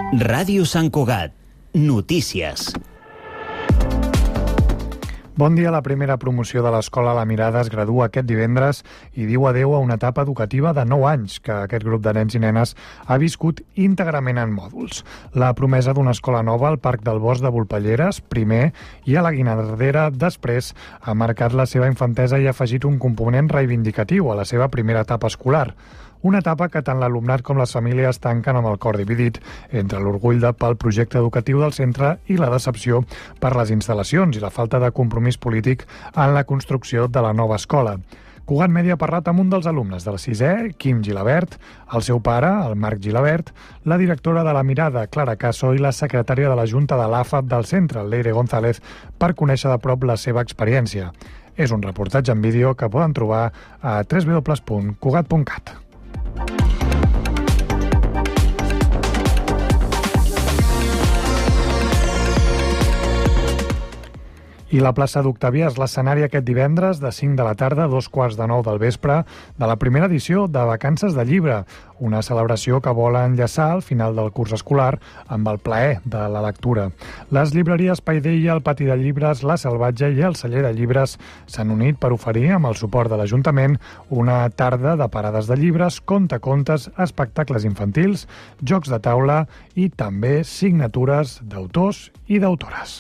Ràdio Sant Cugat. Notícies. Bon dia. La primera promoció de l'Escola La Mirada es gradua aquest divendres i diu adeu a una etapa educativa de 9 anys que aquest grup de nens i nenes ha viscut íntegrament en mòduls. La promesa d'una escola nova al Parc del Bosc de Volpelleres, primer, i a la Guinardera, després, ha marcat la seva infantesa i ha afegit un component reivindicatiu a la seva primera etapa escolar. Una etapa que tant l'alumnat com les famílies tanquen amb el cor dividit entre l'orgull pel projecte educatiu del centre i la decepció per les instal·lacions i la falta de compromís polític en la construcció de la nova escola. Cugat Mèdia ha parlat amb un dels alumnes del 6è, Quim Gilabert, el seu pare, el Marc Gilabert, la directora de La Mirada, Clara Caso, i la secretària de la Junta de l'AFAP del centre, Leire González, per conèixer de prop la seva experiència. És un reportatge en vídeo que poden trobar a www.cugat.cat. I la plaça d'Octavià és l'escenari aquest divendres de 5 de la tarda a 2:15 del vespre de la primera edició de Vacances de Llibre, una celebració que vol enllaçar al final del curs escolar amb el plaer de la lectura. Les llibreries Paideia, el Pati de Llibres, La Salvatge i el Celler de Llibres s'han unit per oferir, amb el suport de l'Ajuntament, una tarda de parades de llibres, contacontes, espectacles infantils, jocs de taula i també signatures d'autors i d'autores.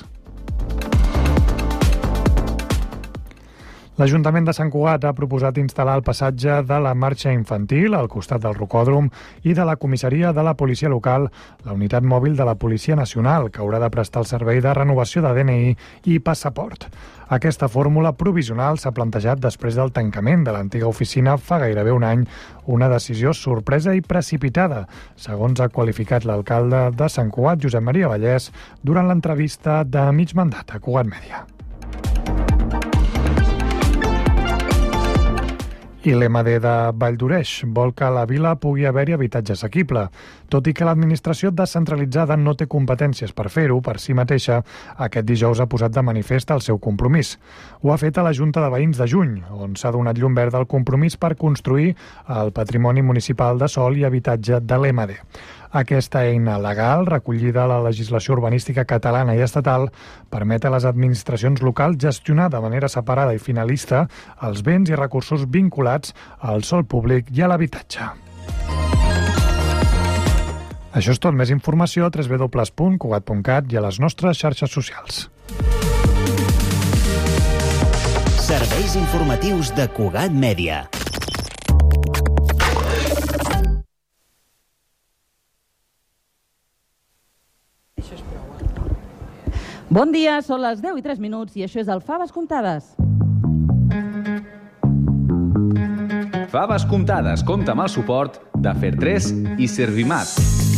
L'Ajuntament de Sant Cugat ha proposat instal·lar el passatge de la marxa infantil al costat del rocòdrom i de la comissaria de la policia local, la unitat mòbil de la Policia Nacional, que haurà de prestar el servei de renovació de DNI i passaport. Aquesta fórmula provisional s'ha plantejat després del tancament de l'antiga oficina fa gairebé un any, una decisió sorpresa i precipitada, segons ha qualificat l'alcalde de Sant Cugat, Josep Maria Vallès, durant l'entrevista de mig mandat a Cugat Mèdia. I l'MD de Valldoreix vol que a la vila pugui haver-hi habitatge assequible. Tot i que l'administració descentralitzada no té competències per fer-ho per si mateixa, aquest dijous ha posat de manifest el seu compromís. Ho ha fet a la Junta de Veïns de juny, on s'ha donat llum verda al compromís per construir el patrimoni municipal de sòl i habitatge de l'MD. Aquesta eina legal, recollida a la legislació urbanística catalana i estatal, permet a les administracions locals gestionar de manera separada i finalista els béns i recursos vinculats al sòl públic i a l'habitatge. Això és tot. Més informació a www.cugat.cat i a les nostres xarxes socials. Serveis informatius de Cugat Mèdia. Bon dia, són les 10:03 i això és el Faves Comptades. Faves Comptades compta amb el suport de Fer3 i Servimat.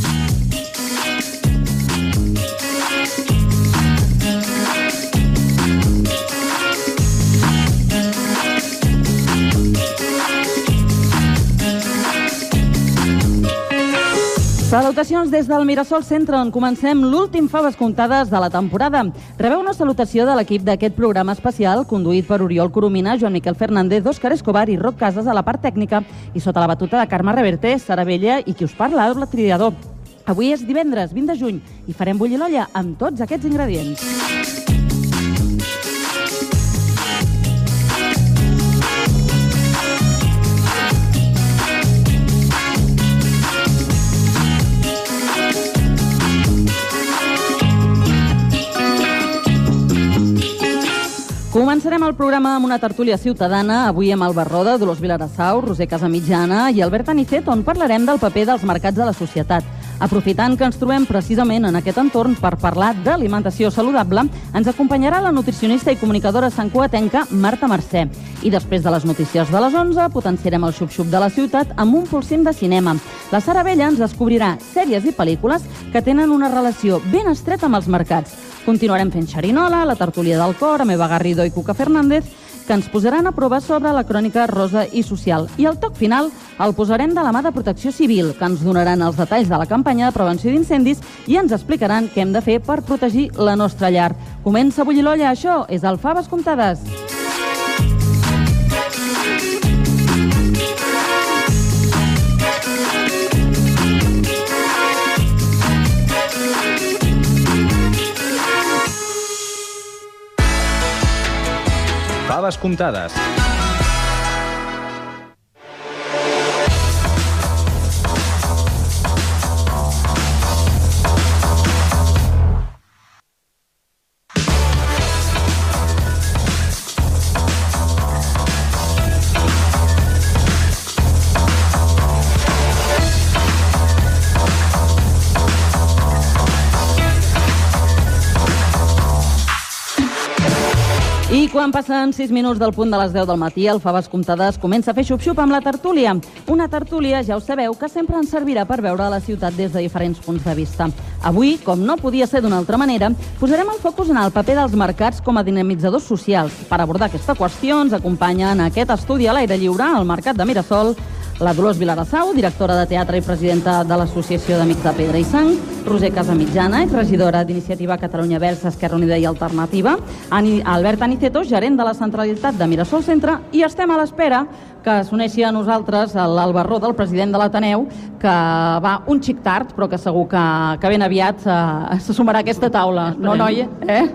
Salutacions des del Mirasol Centre, on comencem l'últim Faves Comptades de la temporada. Rebeu una salutació de l'equip d'aquest programa especial, conduït per Oriol Coromina, Joan Miquel Fernández, Òscar Escobar i Roc Casas a la part tècnica i sota la batuta de Carme Reverte, Sara Bella i qui us parla, el Triador. Avui és divendres 20 de juny i farem bullir l'olla amb tots aquests ingredients. Començarem el programa amb una tertúlia ciutadana, avui amb Alba Roda, Dolors Vilarassau, Roser Casamitjana i Albert Anicet, on parlarem del paper dels mercats de la societat. Aprofitant que ens trobem precisament en aquest entorn per parlar d'alimentació saludable, ens acompanyarà la nutricionista i comunicadora santcugatenca Marta Mercè. I després de les notícies de les 11, potenciarem el xup-xup de la ciutat amb un polsim de cinema. La Sara Bella ens descobrirà sèries i pel·lícules que tenen una relació ben estreta amb els mercats. Continuarem fent xerinola, la tertúlia del cor, amb Eva Garrido i Cuca Fernández, que ens posaran a prova sobre la crònica rosa i social. I el toc final el posarem de la mà de Protecció Civil, que ens donaran els detalls de la campanya de prevenció d'incendis i ens explicaran què hem de fer per protegir la nostra llar. Comença a bullir l'olla, això és el Faves Comptades. faves comptades. I quan passen 6 minuts del punt de les 10 del matí, el Faves Comptades comença a fer xup-xup amb la tertúlia. Una tertúlia, ja ho sabeu, que sempre ens servirà per veure la ciutat des de diferents punts de vista. Avui, com no podia ser d'una altra manera, posarem el focus en el paper dels mercats com a dinamitzadors socials. Per abordar aquesta qüestió ens acompanya en aquest estudi a l'aire lliure al Mercat de Mirasol la Dolors Vilarassau, directora de teatre i presidenta de l'Associació d'Amics de Pedra i Sang, Roser Casamitjana, exregidora d'Iniciativa Catalunya Verds, Esquerra Unida i Alternativa, Albert Aniceto, gerent de la centralitat de Mirasol Centre, i estem a l'espera que s'uneixi a nosaltres l'Albarró del president de l'Ateneu, que va un xic tard, però que segur que ben aviat se sumarà a aquesta taula. No, noia?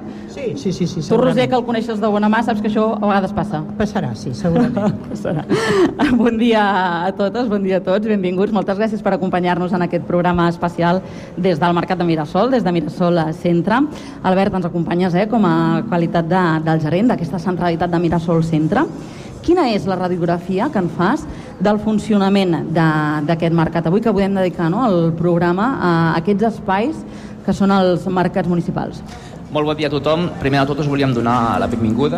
Sí. Tu, Roser, que el coneixes de bona mà, saps que això a vegades passa. Passarà, sí, segurament. Passarà. Bon dia a totes, bon dia a tots, benvinguts. Moltes gràcies per acompanyar-nos en aquest programa especial des del Mercat de Mirasol, des de Mirasol Centre. Albert, ens acompanyes com a qualitat del gerent d'aquesta centralitat de Mirasol Centre. Quina és la radiografia que en fas del funcionament d'aquest mercat? Avui que podem dedicar el programa a aquests espais que són els mercats municipals. Molt bon dia a tothom. Primer de tot us volíem donar la benvinguda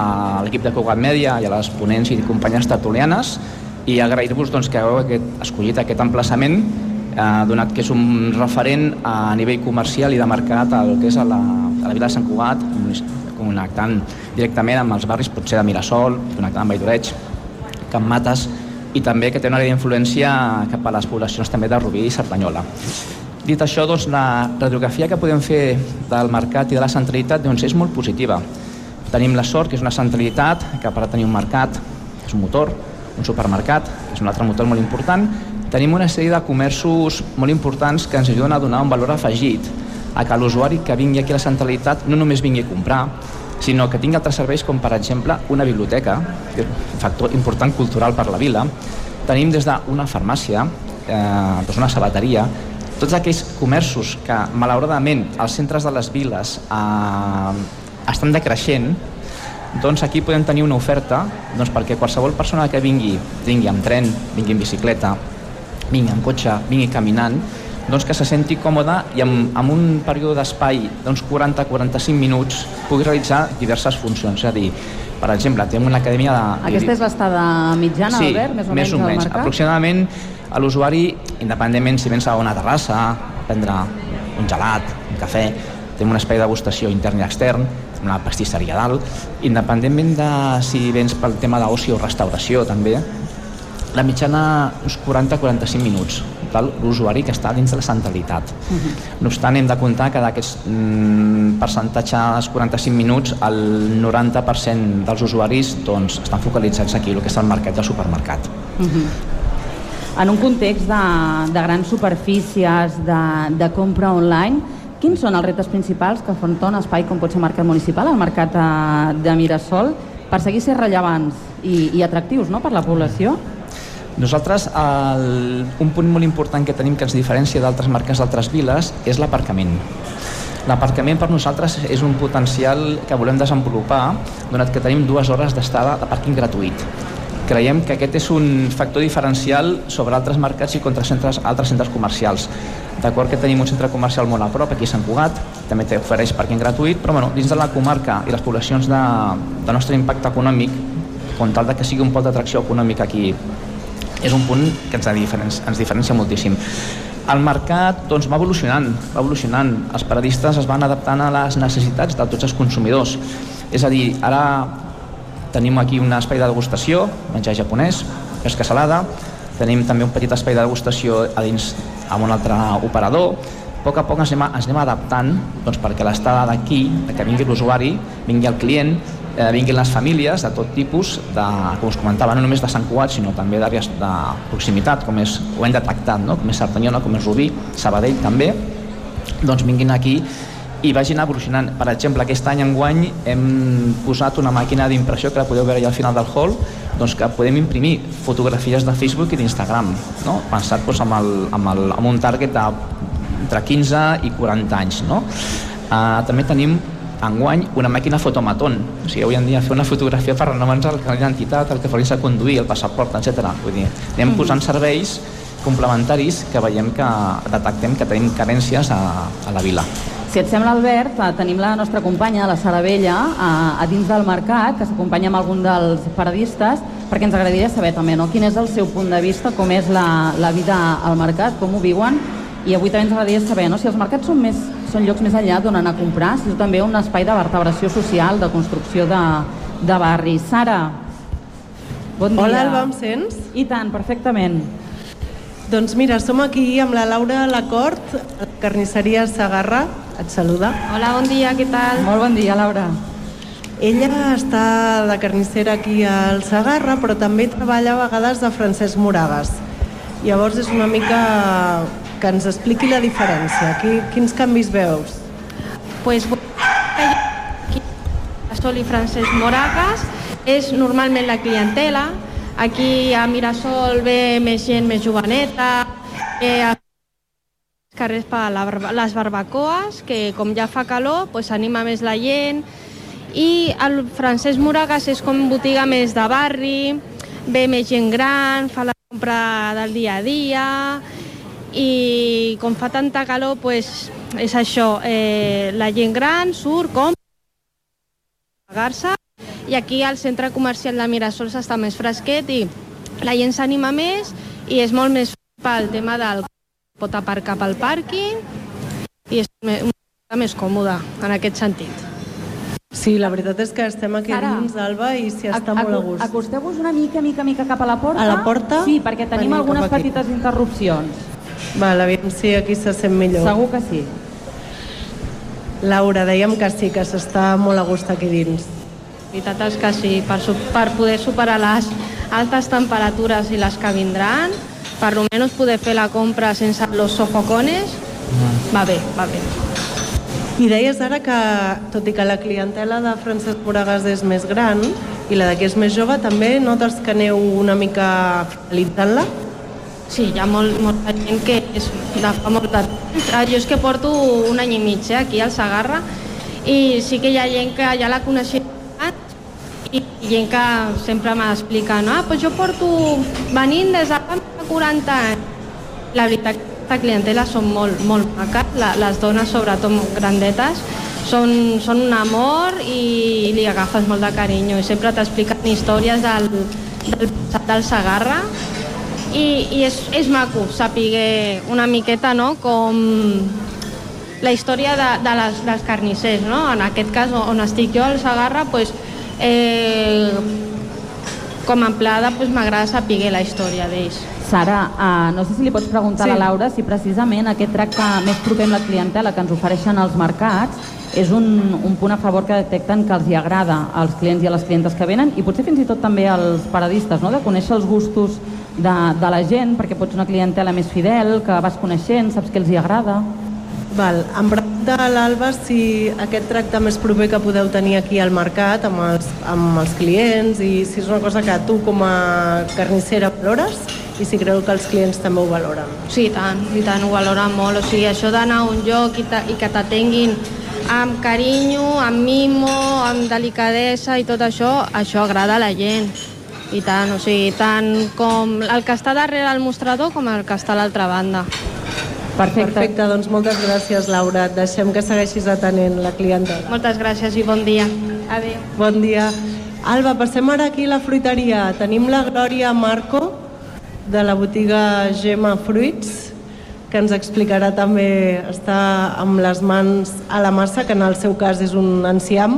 a l'equip de Cugat Mèdia i a les ponents i companyes tertulianes i agrair-vos que hagueu escollit aquest emplaçament, donat que és un referent a nivell comercial i de mercat al que és a la vila de Sant Cugat, connectant directament amb els barris, potser de Mirasol, connectant amb Valldoreig, Can Mates, i també que té una gran influència cap a les poblacions també de Rubí i Cerdanyola. Dit això, la radiografia que podem fer del mercat i de la centralitat és molt positiva. Tenim la sort que és una centralitat que, a part de tenir un mercat, que és un motor, un supermercat, que és un altre motor molt important, tenim una sèrie de comerços molt importants que ens ajuden a donar un valor afegit a que l'usuari que vingui aquí a la centralitat no només vingui a comprar, sinó que tingui altres serveis com, per exemple, una biblioteca, que és un factor important cultural per la vila. Tenim des d'una farmàcia, una sabateria, tots aquells comerços que, malauradament, als centres de les viles estan decreixent, aquí podem tenir una oferta perquè qualsevol persona que vingui amb tren, vingui en bicicleta, vingui amb cotxe, vingui caminant, que se senti còmode i amb un període d'espai d'uns 40-45 minuts pugui realitzar diverses funcions. És a dir, per exemple, tenim una acadèmia de... Aquesta és l'estada mitjana, sí, Albert, més o menys al mercat? Aproximadament a l'usuari, independentment si vens a una terrassa, a prendre un gelat, un cafè, tenim un espai de degustació intern i extern, una pastisseria dalt, independentment de si vens pel tema d'oci o restauració també, la mitjana uns 40-45 minuts l'usuari que està dins de la centralitat. No obstant, hem de comptar que d'aquests percentatges 45 minuts, el 90% dels usuaris estan focalitzats aquí, el que és el mercat del supermercat. En un context de grans superfícies, de compra online, quins són els reptes principals que afronta un espai com pot ser el mercat municipal, el mercat de Mirasol, per seguir sent rellevants i atractius per la població? Nosaltres, un punt molt important que tenim que ens diferencia d'altres mercats d'altres viles és l'aparcament. L'aparcament per nosaltres és un potencial que volem desenvolupar, donat que tenim 2 hores d'estada de pàrquing gratuït. Creiem que aquest és un factor diferencial sobre altres mercats i contra altres centres comercials. D'acord que tenim un centre comercial molt a prop, aquí a Sant Cugat, també ofereix pàrquing gratuït, però dins de la comarca i les poblacions de nostre impacte econòmic, com tal que sigui un pol d'atracció econòmica aquí, és un punt que ens diferencia moltíssim. El mercat va evolucionant. Els paradistes es van adaptant a les necessitats de tots els consumidors. És a dir, ara tenim aquí un espai de degustació, menjar japonès, pesca salada, tenim també un petit espai de degustació a dins amb un altre operador. A poc ens anem adaptant perquè l'estada d'aquí, que vingui l'usuari, vingui el client, vinguin les famílies de tot tipus, com us comentava, no només de Sant Cugat, sinó també d'àrees de proximitat, com ho hem detectat, com és Cerdanyola, com és Rubí, Sabadell també, vinguin aquí i vagin evolucionant. Per exemple, aquest any enguany hem posat una màquina d'impressió que la podeu veure ja al final del hall, doncs que podem imprimir fotografies de Facebook i d'Instagram, no? Pensat doncs, amb un target entre 15 i 40 anys, no? També tenim enguany una màquina fotomaton, o sigui, avui en dia fer una fotografia per renovar-nos el carnet d'identitat, el que facis a conduir, el passaport, etc. Vull dir, anem posant serveis complementaris que veiem que detectem que tenim carències a la vila. Si et sembla, Albert, tenim la nostra companya, la Sara Vella, a dins del mercat, que s'acompanya amb algun dels paradistes, perquè ens agradaria saber també, no?, quin és el seu punt de vista, com és la vida al mercat, com ho viuen, i avui també ens agradaria saber, no?, si els mercats són llocs més enllà d'on anar a comprar, si és també un espai de vertebració social, de construcció de barris. Sara, bon dia. Hola, Alba, em sents? I tant, perfectament. Doncs mira, som aquí amb la Laura Lacort, a la carnisseria Segarra. Et saluda. Hola, bon dia, què tal? Molt bon dia, Laura. Ella està de carnissera aquí al Segarra, però també treballa a vegades de Francesc Moragas. Llavors és una mica que ens expliqui la diferència. Quins canvis veus? Pues aquí a Sol i Francesc Moragas és normalment la clientela. Aquí a Mirasol ve més gent més joveneta, a carrers per les barbacoes, que com ja fa calor, pues anima més la gent. I el Francesc Moragas és com botiga més de barri, ve més gent gran, fa la compra del dia a dia, i com fa tanta calor, pues és això, la gent gran surt, compra, pagar-se, i aquí al centre comercial de Mirasol està més fresquet i la gent s'anima més i és molt més pel tema del pot aparcar pel pàrquing i és una mica més còmode en aquest sentit. Sí, la veritat és que estem aquí dins, Alba, i s'hi està molt a gust. Acosteu-vos una mica cap a la porta. A la porta? Sí, perquè tenim algunes petites interrupcions. Val, aviam si aquí se sent millor. Segur que sí. Laura, dèiem que sí, que s'està molt a gust aquí dins. La veritat és que sí, per poder superar les altes temperatures i les que vindran, per almenys poder fer la compra sense los sofocones, va bé, va bé. I deies ara que, tot i que la clientela de Francesc Moragas és més gran i la d'aquí és més jove, també notes que aneu una mica fidelitzant-la? Sí, hi ha molta gent que és de fa molt de temps. Jo és que porto un any i mig aquí al Segarra i sí que hi ha gent que ja la coneixia i gent que sempre m'explica, no? Pues jo porto venint des de fa 40 anys. La veritat que aquesta clientela són molt maques, les dones, sobretot grandetes, són un amor i li agafes molt de carinyo i sempre t'expliquen històries del passat del Segarra i és maco saber una miqueta, no?, com la història dels carnissers, no? En aquest cas on estic jo al Segarra, pues, com a empleada m'agrada saber la història d'ells. Sara, no sé si li pots preguntar a la Laura si precisament aquest tracte més proper amb la clientela que ens ofereixen els mercats és un punt a favor que detecten que els hi agrada als clients i a les clientes que venen i potser fins i tot també als paradistes, no?, de conèixer els gustos de la gent, perquè pots una clientela més fidel, que vas coneixent, saps què els hi agrada. Val. Em pregunta l'Alba si aquest tracte més proper que podeu tenir aquí al mercat amb els clients i si és una cosa que tu com a carnissera valores i si creu que els clients també ho valoren. Sí, i tant, ho valoren molt. O sigui, això d'anar a un lloc i que t'atenguin amb carinyo, amb mimo, amb delicadesa i tot això agrada a la gent. I tant, o sigui, tant com el que està darrere el mostrador com el que està a l'altra banda. Perfecte, doncs moltes gràcies, Laura. Et deixem que segueixis atenent la clientela. Moltes gràcies i bon dia. Adéu. Bon dia. Alba, passem ara aquí a la fruiteria. Tenim la Glòria Marco, de la botiga Gemma Fruits, que ens explicarà també, està amb les mans a la massa, que en el seu cas és un enciam.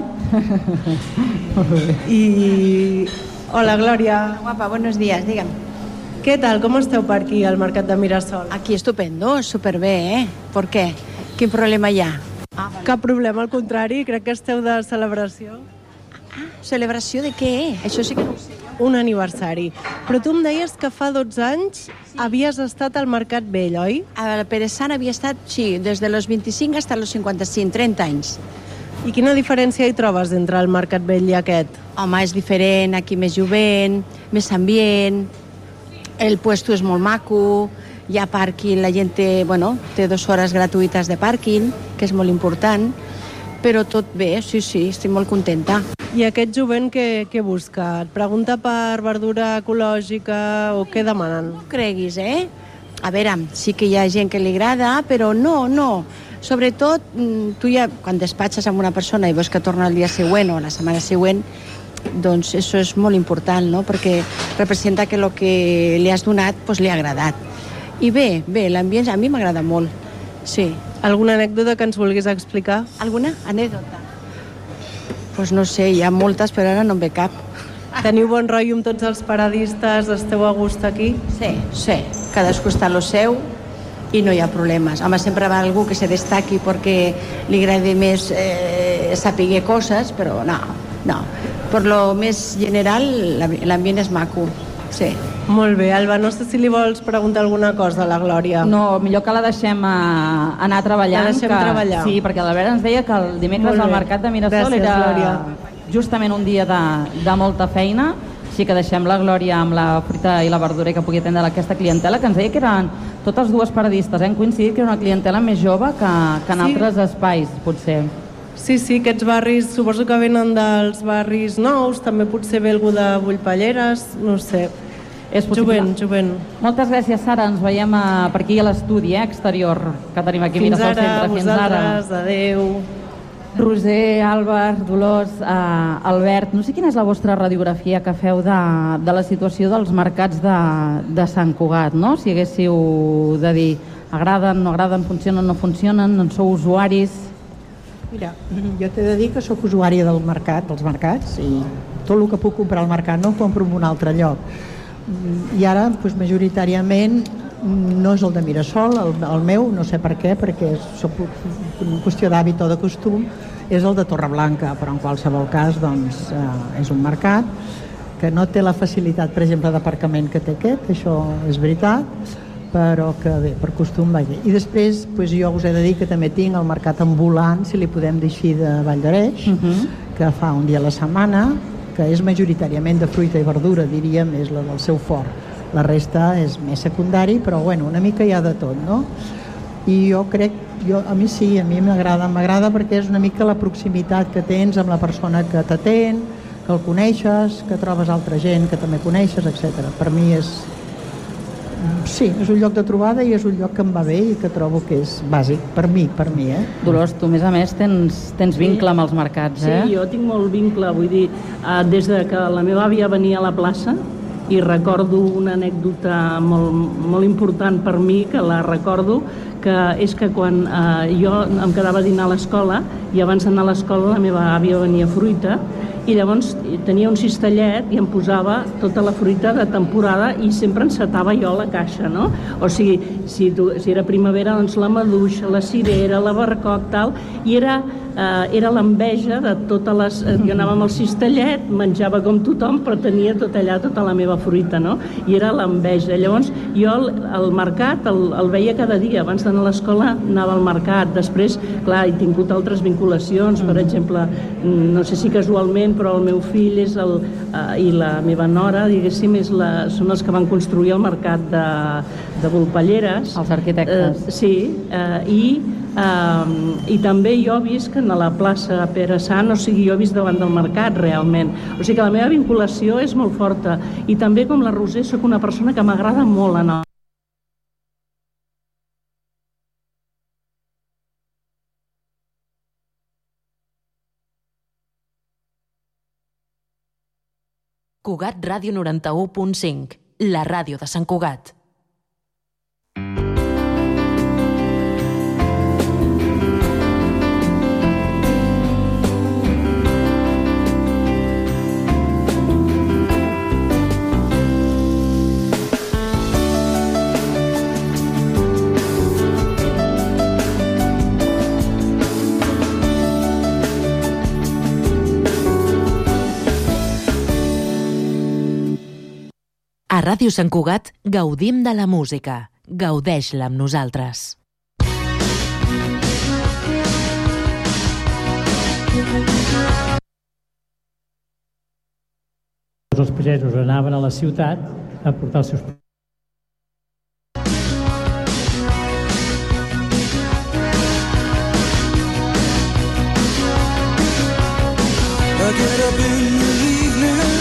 I... Hola, Glòria. Guapa, buenos días, dígame. ¿Qué tal? ¿Cómo esteu per aquí al mercat de Mirasol? Aquí estupendo, superbé, ¿eh? ¿Por qué? ¿Qué problema hi ha? Cap problema, al contrari, crec que esteu de celebració. Celebració de què? Això sí que no ho sé jo. un aniversari. Però tu em deies que fa 12 anys havies estat al Mercat Vell, oi? A la Pere Sant havia estat, sí, des de los 25 hasta los 55, 30 anys. I quina diferència hi trobes entre el Mercat Vell i aquest? Home, és diferent, aquí més jovent, més ambient, el puesto és molt maco, hi ha pàrquing, la gent té 2 hores gratuïtes de pàrquing, que és molt important, però tot bé, sí, estic molt contenta. I aquest jovent què busca? Et pregunta per verdura ecològica o què demanen? No creguis, A veure, sí que hi ha gent que li agrada, però no. Sobretot, tu ja, quan despatxes amb una persona i veus que torna el dia següent o la setmana següent, doncs això és molt important, no? Perquè representa que el que li has donat li ha agradat. I bé, l'ambient a mi m'agrada molt, sí. Alguna anècdota que ens vulguis explicar? Alguna anècdota? Doncs no sé, hi ha moltes, però ara no em ve cap. Teniu bon rotllo amb tots els paradistes? Esteu a gust aquí? Sí. Cadascú està a lo seu i no hi ha problemes. Home, sempre va algú que se destaqui perquè li agrada més saber coses, però no. Per lo més general, l'ambient és maco, sí. Molt bé, Alba, no sé si li vols preguntar alguna cosa a la Glòria. No, millor que la deixem anar treballant. La deixem treballar. Sí, perquè l'Albert ens deia que el dimecres al Mercat de Mirasol era Glòria. Justament un dia de molta feina, així que deixem la Glòria amb la fruita i la verdura que pugui atendre aquesta clientela, que ens deia que eren totes dues paradistes, hem coincidit que era una clientela més jove que en altres espais, potser. Sí, aquests barris, suposo que venen dels barris nous, també potser ve algú de Bullpalleres, no sé. És possible. Jovent. Moltes gràcies, Sara. Ens veiem per aquí a l'estudi exterior que tenim aquí a Mirasol Centre. Fins ara, vosaltres, adeu. Roser, Àlvar, Dolors, Albert, no sé quina és la vostra radiografia que feu de la situació dels mercats de Sant Cugat, no? Si haguéssiu de dir agraden, no agraden, funcionen, no funcionen, en sou usuaris... Mira, jo t'he de dir que sóc usuària dels mercats, i tot el que puc comprar al mercat no ho compro en un altre lloc. I ara, majoritàriament, no és el de Mirasol, el meu, no sé per què, perquè és una qüestió d'hàbit o de costum, és el de Torreblanca, però en qualsevol cas doncs, és un mercat que no té la facilitat, per exemple, d'aparcament que té aquest, això és veritat, però que bé, per costum va bé. I després jo us he de dir que també tinc el mercat ambulant, si li podem dir així, de Valldoreix, que fa un dia a la setmana, que és majoritàriament de fruita i verdura, diríem, és la del seu fort. La resta és més secundari, però bueno, una mica hi ha de tot, no? I jo crec, a mi m'agrada perquè és una mica la proximitat que tens amb la persona que t'atén, que el coneixes, que trobes altra gent que també coneixes, etc. Per mi és un lloc de trobada i és un lloc que em va bé i que trobo que és bàsic, per mi, Dolors, tu a més tens vincle amb els mercats, Sí, jo tinc molt vincle, vull dir, des de que la meva àvia venia a la plaça, i recordo una anècdota molt important per mi, que la recordo, que és que quan jo em quedava a dinar a l'escola, i abans d'anar a l'escola la meva àvia venia fruita, i llavors tenia un cistellet i em posava tota la fruita de temporada i sempre encetava jo la caixa, no? O sigui, si era primavera, doncs la maduixa, la cirera, la barcoc, tal, i era l'enveja de totes les... Jo anava amb el cistellet, menjava com tothom, però tenia tot allà, tota la meva fruita, no? I era l'enveja. Llavors, jo al mercat el veia cada dia. Abans d'anar a l'escola anava al mercat. Després, clar, he tingut altres vinculacions, per exemple, no sé si casualment, però el meu fill i la meva nora, diguéssim, són els que van construir el mercat de Bullpalleres. Els arquitectes. Sí, i també jo he vist que a la plaça Pere Sant, o sigui, jo he vist davant del mercat realment. O sigui que la meva vinculació és molt forta. I també, com la Roser, sóc una persona que m'agrada molt anar. Cugat Ràdio 91.5, la ràdio de Sant Cugat. Ràdio Sant Cugat gaudim de la música. Gaudeix-la amb nosaltres. Els pagesos anaven a la ciutat a portar els seus... I get up in the evening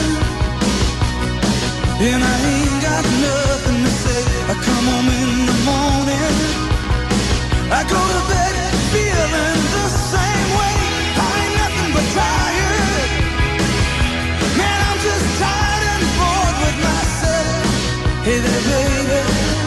and I ain't got nothing to say. I come home in the morning, I go to bed feeling the same way. I ain't nothing but tired, man, I'm just tired and bored with myself. Hey there baby,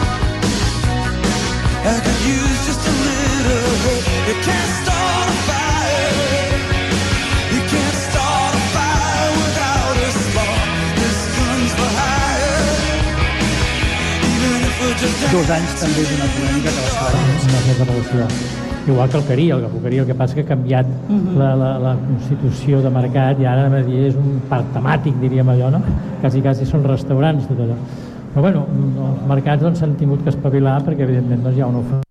I could use just a little help. You can't start a fire, you can't start a fire without a spark. This gun's for hire, even if we're just... 2 anys també és una polèmica que va ser una relació. Igual que el Carí, el que passa que ha canviat la constitució de mercat i ara és un parc temàtic, diríem allò, no? Quasi són restaurants, tot allò. Però bueno, els mercats s'han tingut que espavilar perquè evidentment hi ha una oferta.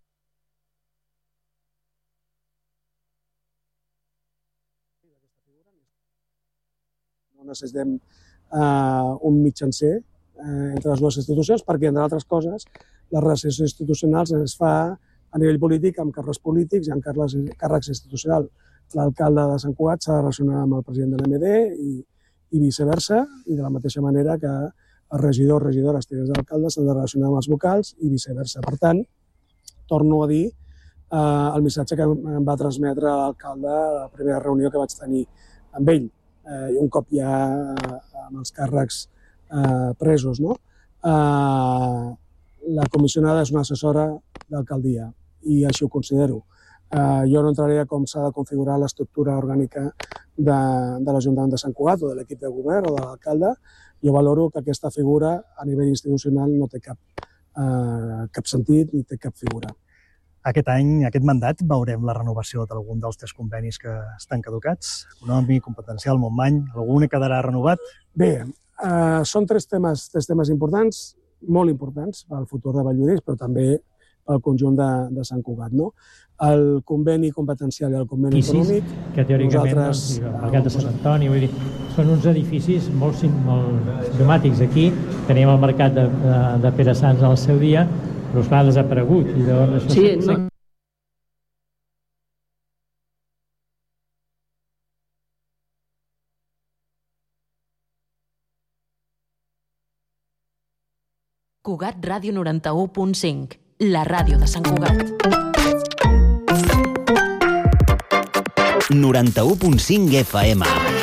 Necessitem un mitjancer entre les dues institucions perquè, entre altres coses, les relacions institucionals es fa a nivell polític amb càrrecs polítics i amb càrrecs institucionals. L'alcalde de Sant Cugat s'ha de relacionar amb el president de l'MD i viceversa, i de la mateixa manera que els regidors, regidores, tinents d'alcaldes s'han de relacionar amb els vocals i viceversa. Per tant, torno a dir el missatge que em va transmetre l'alcalde a la primera reunió que vaig tenir amb ell. I un cop ja amb els càrrecs presos, no? La comissionada és una assessora d'alcaldia i així ho considero. Jo no entraré a com s'ha de configurar l'estructura orgànica de l'Ajuntament de Sant Cugat o de l'equip de govern o de l'alcalde. Jo valoro que aquesta figura a nivell institucional no té cap sentit ni té cap figura. Aquest any, aquest mandat, veurem la renovació d'algun dels 3 convenis que estan caducats, econòmic, competencial, Montmany, algun quedarà renovat? Bé, són 3 temes importants, molt importants pel futur de Valldoreix, però també pel conjunt de Sant Cugat. El conveni competencial i el conveni econòmic... Que teòricament, el mercat de Sant Antoni, vull dir, són uns edificis molt simptomàtics. Aquí teníem el mercat de Pere Sans al seu dia, però esclar, ha desaparegut. Sí, no. Cugat Ràdio 91.5, la ràdio de Sant Cugat. 91.5 FM.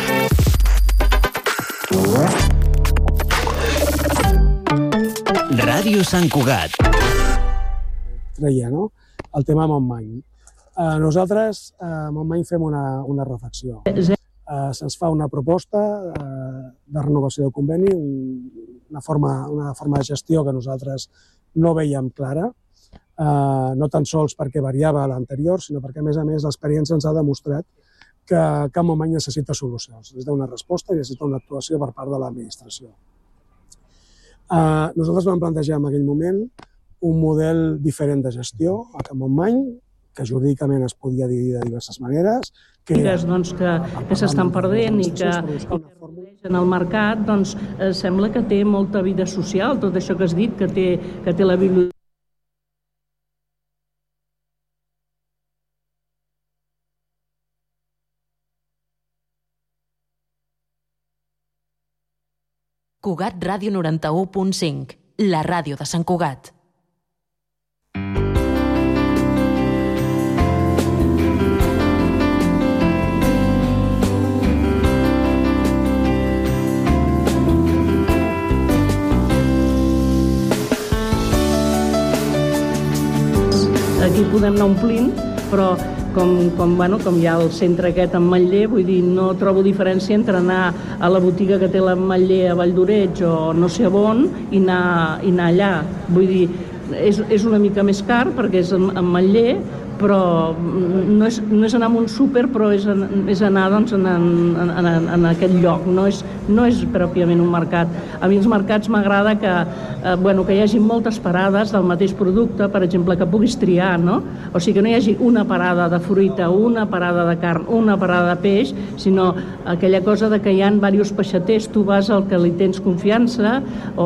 Ràdio Sant Cugat. Treia, no? El tema Montmany. Nosaltres a Montmany fem una reflexió. Se'ns fa una proposta de renovació del conveni, una forma de gestió que nosaltres no veiem clara, no tan sols perquè variava l'anterior, sinó perquè, a més, l'experiència ens ha demostrat que Montmany necessita solucions, necessita una resposta i necessita una actuació per part de l'administració. Nosaltres vam plantejar en aquell moment un model diferent de gestió a Montmany, que jurídicament es podia dividir de diverses maneres. Que s'estan perdent i que en el mercat sembla que té molta vida social, tot això que has dit, que té la biblioteca. Cugat Ràdio 91.5, la ràdio de Sant Cugat. Aquí podem anar omplint, però com hi ha el centre aquest en Manller, vull dir, no trobo diferència entre anar a la botiga que té la Manller a Valldoreix o no sé on i anar allà. Vull dir, és una mica més car perquè és en Manller, però no és anar a un súper, però és anar doncs, en aquest lloc, no és pròpiament un mercat. A mi els mercats m'agrada que hi hagi moltes parades del mateix producte, per exemple, que puguis triar, no? O sigui, que no hi hagi una parada de fruita, una parada de carn, una parada de peix, sinó aquella cosa de que hi ha diversos peixaters, tu vas al que li tens confiança,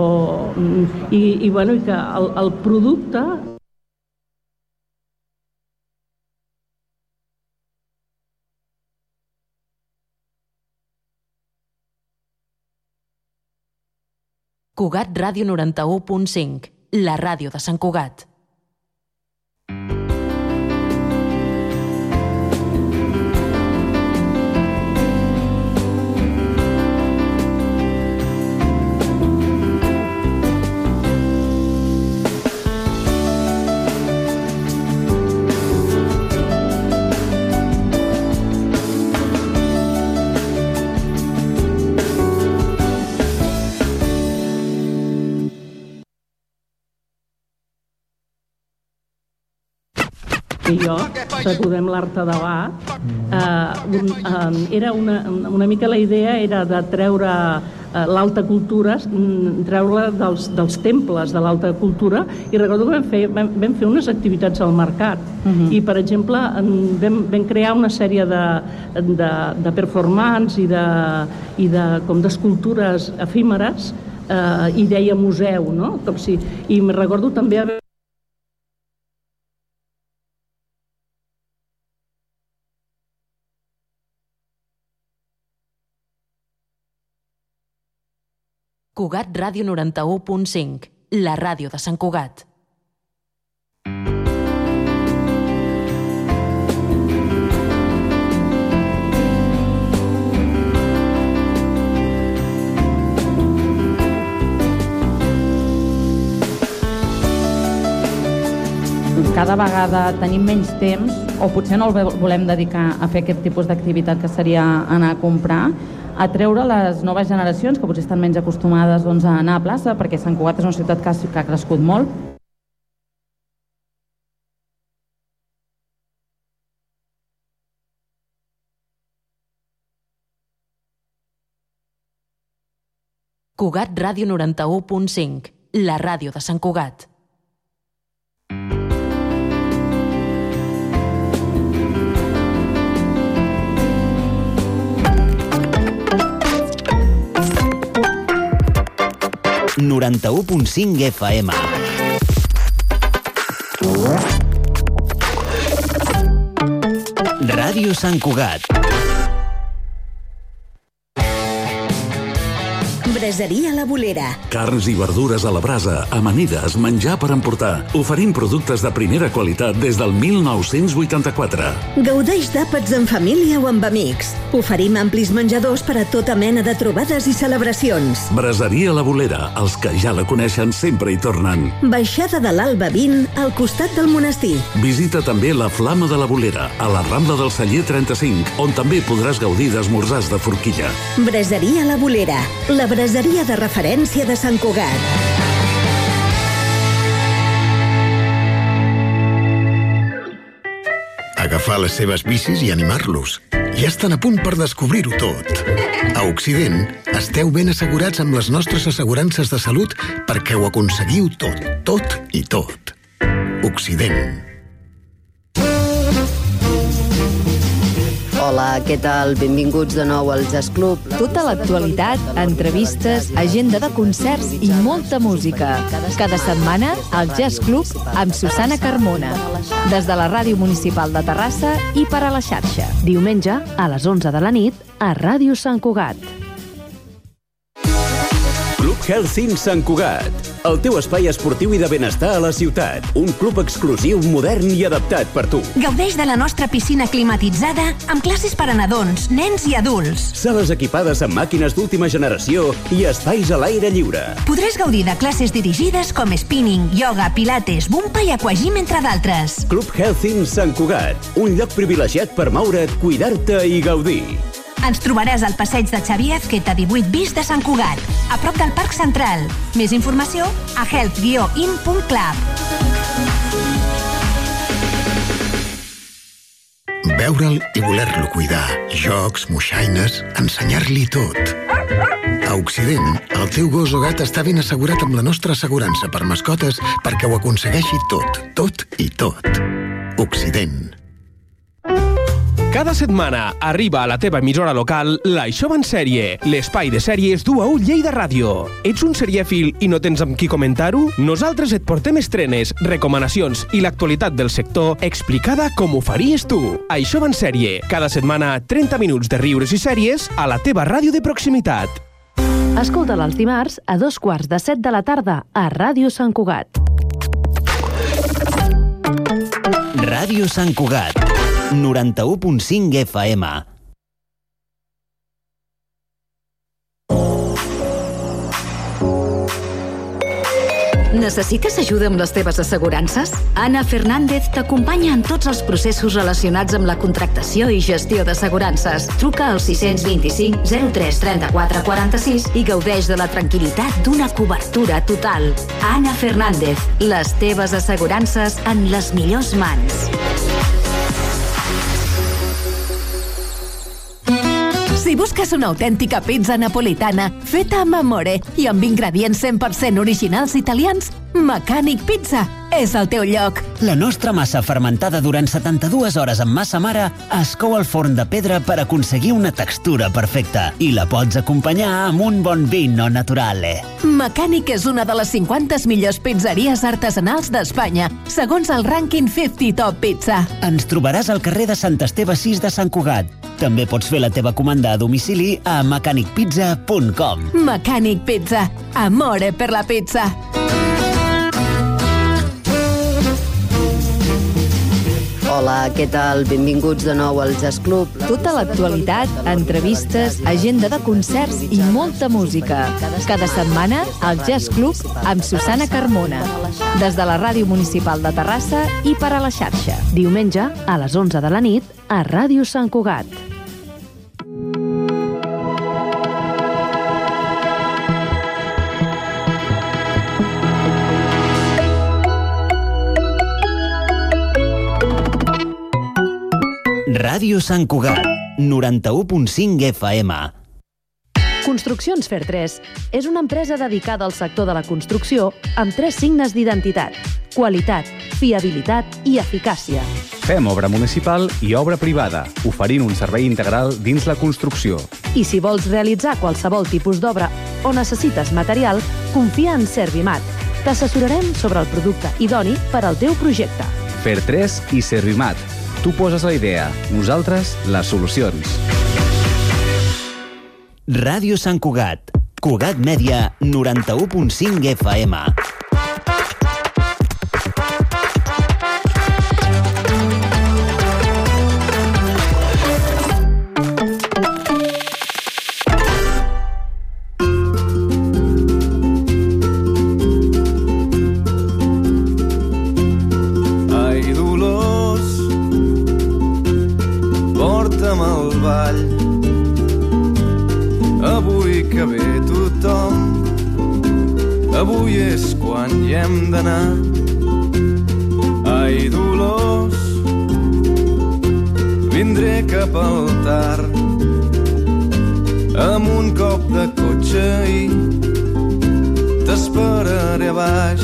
i que el producte... Cugat Ràdio 91.5, la ràdio de Sant Cugat. I jo, Sacudem l'Art de Debat, era una mica la idea era de treure l'alta cultura, treure-la dels temples de l'alta cultura, i recordo que vam fer unes activitats al mercat, i per exemple vam crear una sèrie de performance i d'escultures efímeres, i deia museu, no? I me recordo també haver Cugat Ràdio 91.5, la ràdio de Sant Cugat. Cada vegada tenim menys temps, o potser no el volem dedicar a fer aquest tipus d'activitat que seria anar a comprar, a treure les noves generacions que potser estan menys acostumades a anar a plaça, perquè Sant Cugat és una ciutat que ha crescut molt. Cugat Ràdio 91.5, la ràdio de Sant Cugat. ...91.5 FM. Ràdio Sant Cugat. Braseria La Bolera. Carns i verdures a la brasa, amanides, menjar per emportar. Oferim productes de primera qualitat des del 1984. Gaudeix d'àpats en família o amb amics. Oferim amplis menjadors per a tota mena de trobades i celebracions. Braseria La Bolera. Els que ja la coneixen sempre hi tornen. Baixada de l'Alba 20, al costat del monestir. Visita també la Flama de la Bolera, a la Rambla del Celler 35, on també podràs gaudir d'esmorzars de forquilla. Braseria La Bolera. La braseria de referència de Sant Cugat. Agafar les seves bicis i animar-los. Ja estan a punt per descobrir-ho tot. A Occident, esteu ben assegurats amb les nostres assegurances de salut perquè ho aconseguiu tot, tot i tot. Occident. Hola, què tal? Benvinguts de nou al Jazz Club. Tota l'actualitat, entrevistes, agenda de concerts i molta música. Cada setmana, al Jazz Club amb Susana Carmona. Des de la Ràdio Municipal de Terrassa i per a la xarxa. Diumenge, a les 11 de la nit, a Ràdio Sant Cugat. Club Healthing Sant Cugat. El teu espai esportiu i de benestar a la ciutat. Un club exclusiu, modern i adaptat per tu. Gaudeix de la nostra piscina climatitzada amb classes per a nadons, nens i adults. Sales equipades amb màquines d'última generació i espais a l'aire lliure. Podràs gaudir de classes dirigides com spinning, yoga, pilates, bumpa i aquagym, entre d'altres. Club Healthing Sant Cugat. Un lloc privilegiat per moure't, cuidar-te i gaudir. Ens trobaràs al passeig de Xavier Azqueta 18 bis de Sant Cugat, a prop del Parc Central. Més informació a health-in.club. veure'l i voler-lo cuidar. Jocs, moixaines, ensenyar-li tot. A Occident, el teu gos o gat està ben assegurat amb la nostra assegurança per mascotes perquè ho aconsegueixi tot, tot i tot. Occident. Cada setmana arriba a la teva emissora local l'Això va en sèrie, l'espai de sèries d'U a U Lleida Ràdio. Ets un serièfil i no tens amb qui comentar-ho? Nosaltres et portem estrenes, recomanacions i l'actualitat del sector explicada com ho faries tu. Això va en sèrie, cada setmana 30 minuts de riures i sèries a la teva ràdio de proximitat. Escolta'l els dimarts a 2:45 de la tarda a Ràdio Sant Cugat. Ràdio Sant Cugat, 91.5 FM. Necessites ajuda amb les teves assegurances? Anna Fernández t'acompanya en tots els processos relacionats amb la contractació i gestió d'assegurances. Truca al 625 03 34 46 i gaudeix de la tranquil·litat d'una cobertura total. Anna Fernández, les teves assegurances en les millors mans. Si busques una autèntica pizza napolitana feta amb amore i amb ingredients 100% originals italians, Mecànic Pizza és el teu lloc. La nostra massa fermentada durant 72 hores amb massa mare es cou al forn de pedra per aconseguir una textura perfecta i la pots acompanyar amb un bon vino naturale. Mecànic és una de les 50 millors pizzeries artesanals d'Espanya, segons el rànquing 50 Top Pizza. Ens trobaràs al carrer de Sant Esteve 6 de Sant Cugat. També pots fer la teva comanda a domicili a mecanicpizza.com. Mecànic Pizza. Amore per la pizza. Hola, què tal? Benvinguts de nou al Jazz Club. Tota l'actualitat, entrevistes, agenda de concerts i molta música. Cada setmana, al Jazz Club amb Susana Carmona. Des de la Ràdio Municipal de Terrassa i per a la xarxa. Diumenge, a les 11 de la nit, a Ràdio Sant Cugat. Ràdio Sant Cugat, 91.5 FM. Construccions Fer3 és una empresa dedicada al sector de la construcció amb 3 signes d'identitat: qualitat, fiabilitat i eficàcia. Fem obra municipal i obra privada, oferint un servei integral dins la construcció. I si vols realitzar qualsevol tipus d'obra o necessites material, confia en Servimat. T'assessorarem sobre el producte idoni per al teu projecte. Fer3 i Servimat. Tu poses la idea, nosaltres les solucions. Ràdio Sant Cugat, Cugat Mèdia, 91.5 FM. Avui és quan hi hem d'anar. Ai, Dolors, vindré cap al tard amb un cop de cotxe i t'esperaré a baix.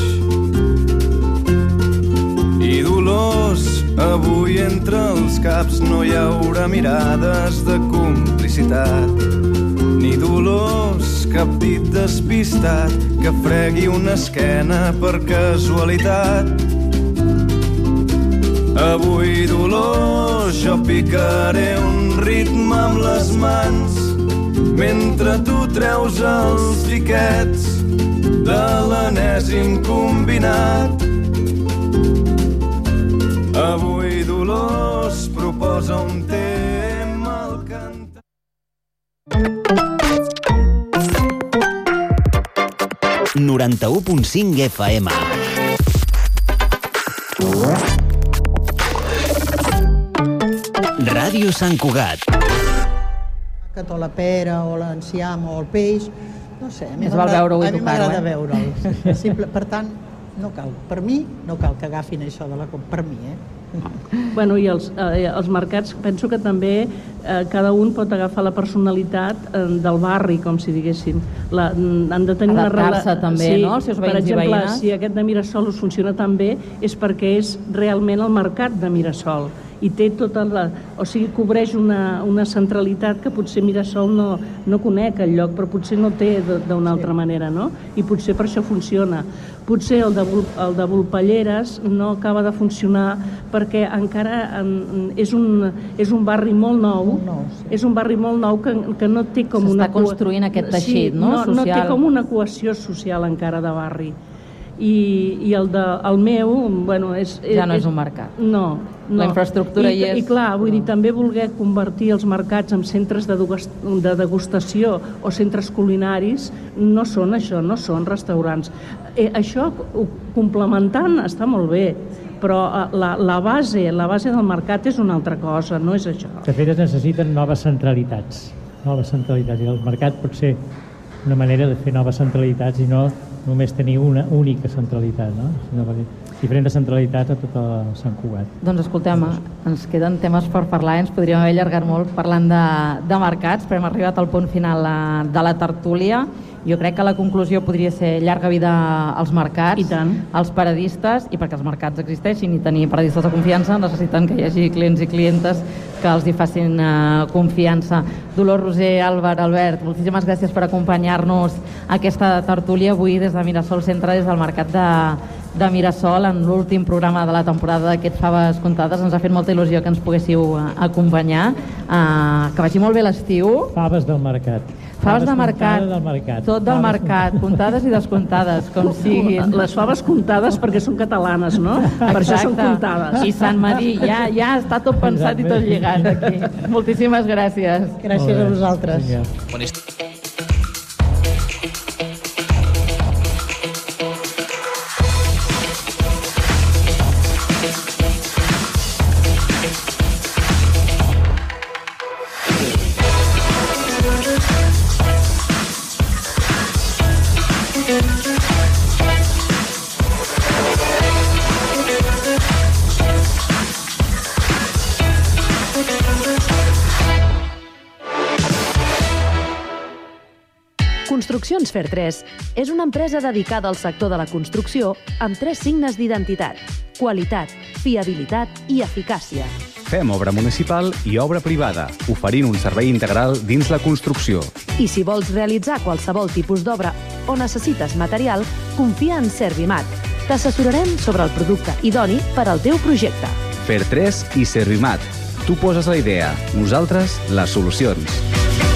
I Dolors, avui entre els caps no hi haurà mirades de complicitat, ni Dolors, cap dit despistat que fregui una esquena per casualitat. Avui, Dolors, jo picaré un ritme amb les mans mentre tu treus els tiquets de l'enèsim combinat. Avui, Dolors, proposa un tema al cantar. 91.5 FM. Ràdio Sant Cugat. O la pera, o l'enciam, o el peix, no sé. Es vol veure-ho a mi m'agrada educar-ho, veure'l. Per tant, No cal. Per mi no cal que agafin això de la compra. Per mi, Bueno, i els mercats, penso que també cada un pot agafar la personalitat del barri, com si diguéssim. Han de tenir adaptar-se també, no? Els seus veïns i veïnes. Per exemple, si aquest de Mirasol us funciona tan bé és perquè és realment el mercat de Mirasol i té tota la... O sigui, cobreix una centralitat que potser Mirasol no conec el lloc, però potser no té d'una altra manera, no? I potser per això funciona. Potser el de Volpelleres no acaba de funcionar perquè encara és un barri molt nou, és un barri molt nou que no té com una... S'està construint aquest teixit, no? Social. No té com una cohesió social encara de barri. I el meu, bueno, és... Ja no és un mercat. No. La infraestructura hi és... I clar, vull dir, també voler convertir els mercats en centres de degustació o centres culinaris no són això, no són restaurants. Això, complementant, està molt bé, però la base del mercat és una altra cosa, no és això. De fet, es necessiten noves centralitats, i el mercat pot ser una manera de fer noves centralitats i no només tenir una única centralitat, no? Sinó diferents centralitats a tot Sant Cugat. Doncs escoltem, ens queden temes per parlar, ens podríem haver allargat molt parlant de mercats, però hem arribat al punt final de la tertúlia. Jo crec que la conclusió podria ser llarga vida als mercats, i tant, als paradistes, i perquè els mercats existeixin i tenir paradistes de confiança necessiten que hi hagi clients i clientes que els hi facin confiança. Dolors, Roser, Àlvar, Albert, moltíssimes gràcies per acompanyar-nos a aquesta tertúlia avui des de Mirasol Centre, des del mercat de Mirasol, en l'últim programa de la temporada d'aquest Faves Comptades. Ens ha fet molta il·lusió que ens poguéssiu acompanyar. Que vagi molt bé l'estiu. Faves del mercat. Faves de mercat, tot del mercat, comptades i descomptades, com siguin. Les faves comptades perquè són catalanes, no? Per això són comptades. I Sant Madí, ja està tot pensat i tot lligat aquí. Moltíssimes gràcies. Gràcies a vosaltres. Construccions Fer3 és una empresa dedicada al sector de la construcció amb 3 signes d'identitat: qualitat, fiabilitat i eficàcia. Fem obra municipal i obra privada, oferint un servei integral dins la construcció. I si vols realitzar qualsevol tipus d'obra o necessites material, confia en Servimat. T'assessorarem sobre el producte idoni per al teu projecte. Fer3 i Servimat. Tu poses la idea, nosaltres les solucions.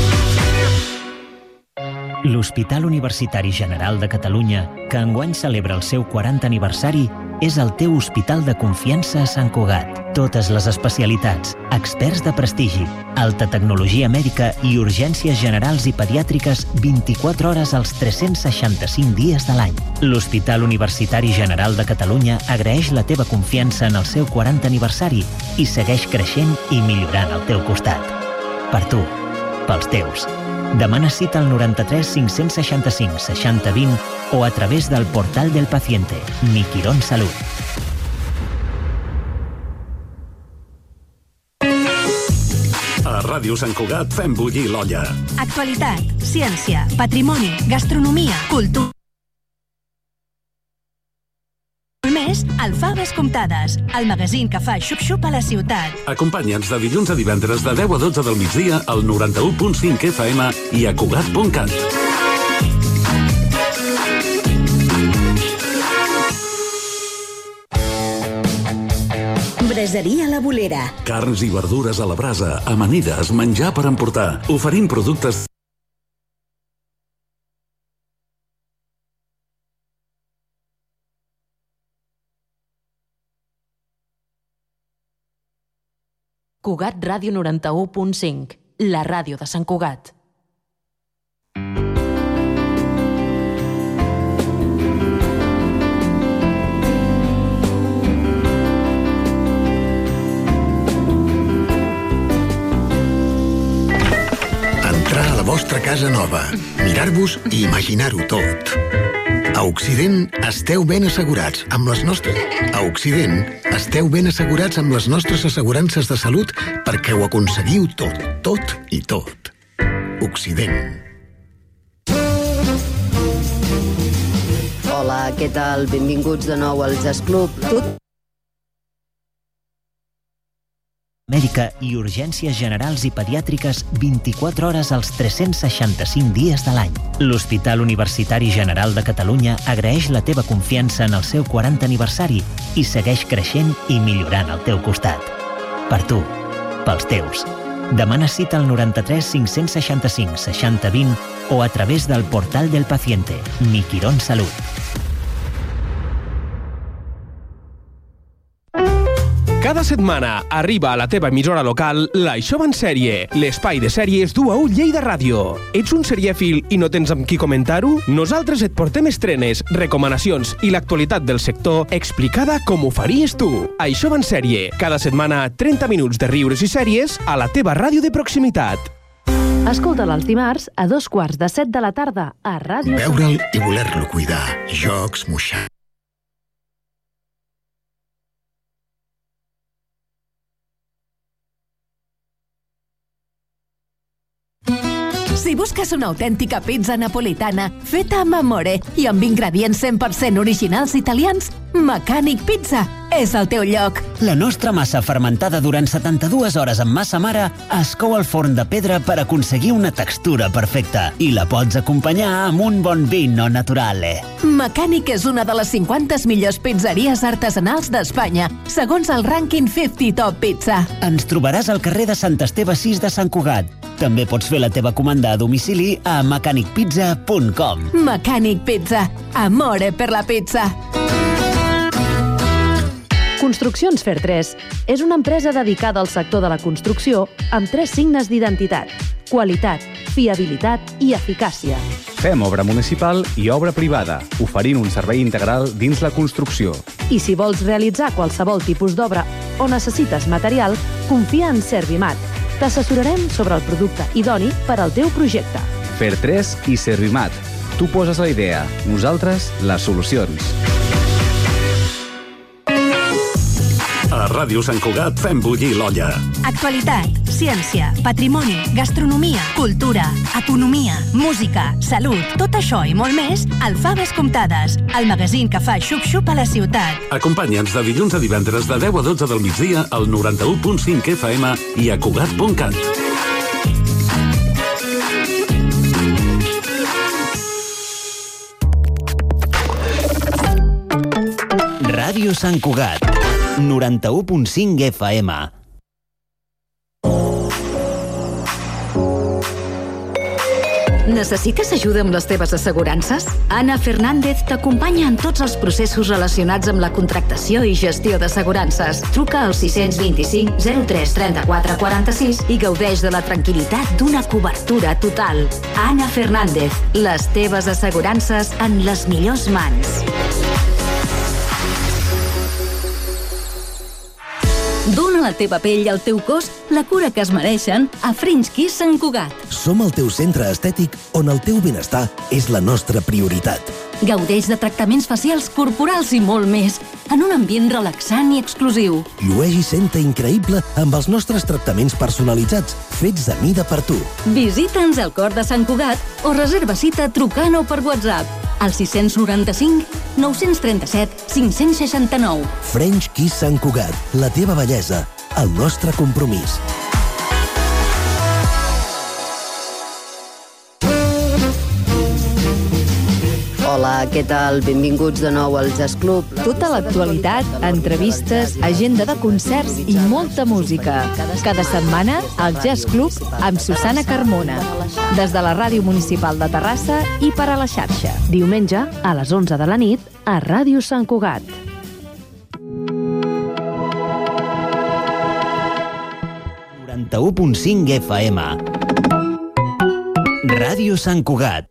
L'Hospital Universitari General de Catalunya, que enguany celebra el seu 40 aniversari, és el teu hospital de confiança a Sant Cugat. Totes les especialitats, experts de prestigi, alta tecnologia mèdica i urgències generals i pediàtriques 24 hores als 365 dies de l'any. L'Hospital Universitari General de Catalunya agraeix la teva confiança en el seu 40 aniversari i segueix creixent i millorant al teu costat. Per tu, pels teus. Demana cita al 93 565 60 20 o a través del portal del paciente, Mi Quirón Salud. A Ràdio Sant Cugat fem bullir l'olla. Actualitat, ciència, patrimoni, gastronomia, cultura. Més al Faves Comptades, el magazín que fa xup-xup a la ciutat. Acompanya'ns de dilluns a divendres de 10 a 12 del migdia al 91.5 FM i a Cugat.cat. Braseria La Bolera. Carns i verdures a la brasa, amanides, menjar per emportar. Oferim productes... Cugat Ràdio 91.5, la ràdio de Sant Cugat. Entrar a la vostra casa nova, mirar-vos i imaginar-ho tot. A Occident esteu ben assegurats amb les nostres... A Occident esteu ben assegurats amb les nostres assegurances de salut perquè ho aconseguiu tot, tot i tot. Occident. Hola, què tal? Benvinguts de nou al Jazz Club. Mèdica i urgències generals i pediàtriques 24 hores als 365 dies de l'any. L'Hospital Universitari General de Catalunya agraeix la teva confiança en el seu 40 aniversari i segueix creixent i millorant al teu costat. Per tu, pels teus. Demana cita al 93 565 60 20 o a través del portal del paciente, Mi Quirón Salut. Cada setmana arriba a la teva emissora local l'Això va en sèrie, l'espai de sèries d'U a U Lleida Ràdio. Ets un serièfil i no tens amb qui comentar-ho? Nosaltres et portem estrenes, recomanacions i l'actualitat del sector explicada com ho faries tu. Això va en sèrie, cada setmana 30 minuts de riures i sèries a la teva ràdio de proximitat. Escolta'l els dimarts a 2:45 de la tarda a Ràdio... Veure'l i voler-lo cuidar. Jocs, moixar... Si busques una autèntica pizza napolitana feta amb amore i amb ingredients 100% originals italians, Mecànic Pizza és el teu lloc. La nostra massa fermentada durant 72 hores amb massa mare es cou al forn de pedra per aconseguir una textura perfecta i la pots acompanyar amb un bon vino naturale. Mecànic és una de les 50 millors pizzeries artesanals d'Espanya, segons el rànquing 50 Top Pizza. Ens trobaràs al carrer de Sant Esteve 6 de Sant Cugat. També pots fer la teva comanda a domicili a mecanicpizza.com. Mecànic Pizza. Amore per la pizza. Construccions Fer 3 és una empresa dedicada al sector de la construcció amb 3 signes d'identitat: qualitat, fiabilitat i eficàcia. Fem obra municipal i obra privada, oferint un servei integral dins la construcció. I si vols realitzar qualsevol tipus d'obra o necessites material, confia en Servimat. T'assessorarem sobre el producte idoni per al teu projecte. Fer 3 i Servimat. Tu poses la idea, nosaltres les solucions. A Ràdio Sant Cugat fem bullir l'olla. Actualitat, ciència, patrimoni, gastronomia, cultura, economia, música, salut, tot això i molt més al Faves Comptades, el magazín que fa xup-xup a la ciutat. Acompanya'ns de dilluns a divendres de 10 a 12 del migdia al 91.5 FM i a Cugat.cat. Ràdio Sant Cugat, 91.5 FM. Necessites ajuda amb les teves assegurances? Ana Fernández t'acompanya en tots els processos relacionats amb la contractació i gestió d'assegurances. Truca al 625 03 34 46 i gaudeix de la tranquil·litat d'una cobertura total. Ana Fernández, les teves assegurances en les millors mans. Dóna a la teva pell i al teu cos la cura que es mereixen a French Kiss Sant Cugat. Som el teu centre estètic on el teu benestar és la nostra prioritat. Gaudeix de tractaments facials, corporals i molt més, en un ambient relaxant i exclusiu. Llueix i senta increïble amb els nostres tractaments personalitzats, fets a mida per tu. Visita'ns al cor de Sant Cugat o reserva cita trucant o per WhatsApp al 695 937 569. French Kiss Sant Cugat, la teva bellesa, el nostre compromís. Hola, què tal? Benvinguts de nou al Jazz Club. Tota l'actualitat, entrevistes, agenda de concerts i molta música. Cada setmana, al Jazz Club amb Susana Carmona. Des de la Ràdio Municipal de Terrassa i per a la xarxa. Diumenge, a les 11 de la nit, a Ràdio Sant Cugat. FM. Ràdio Sant Cugat.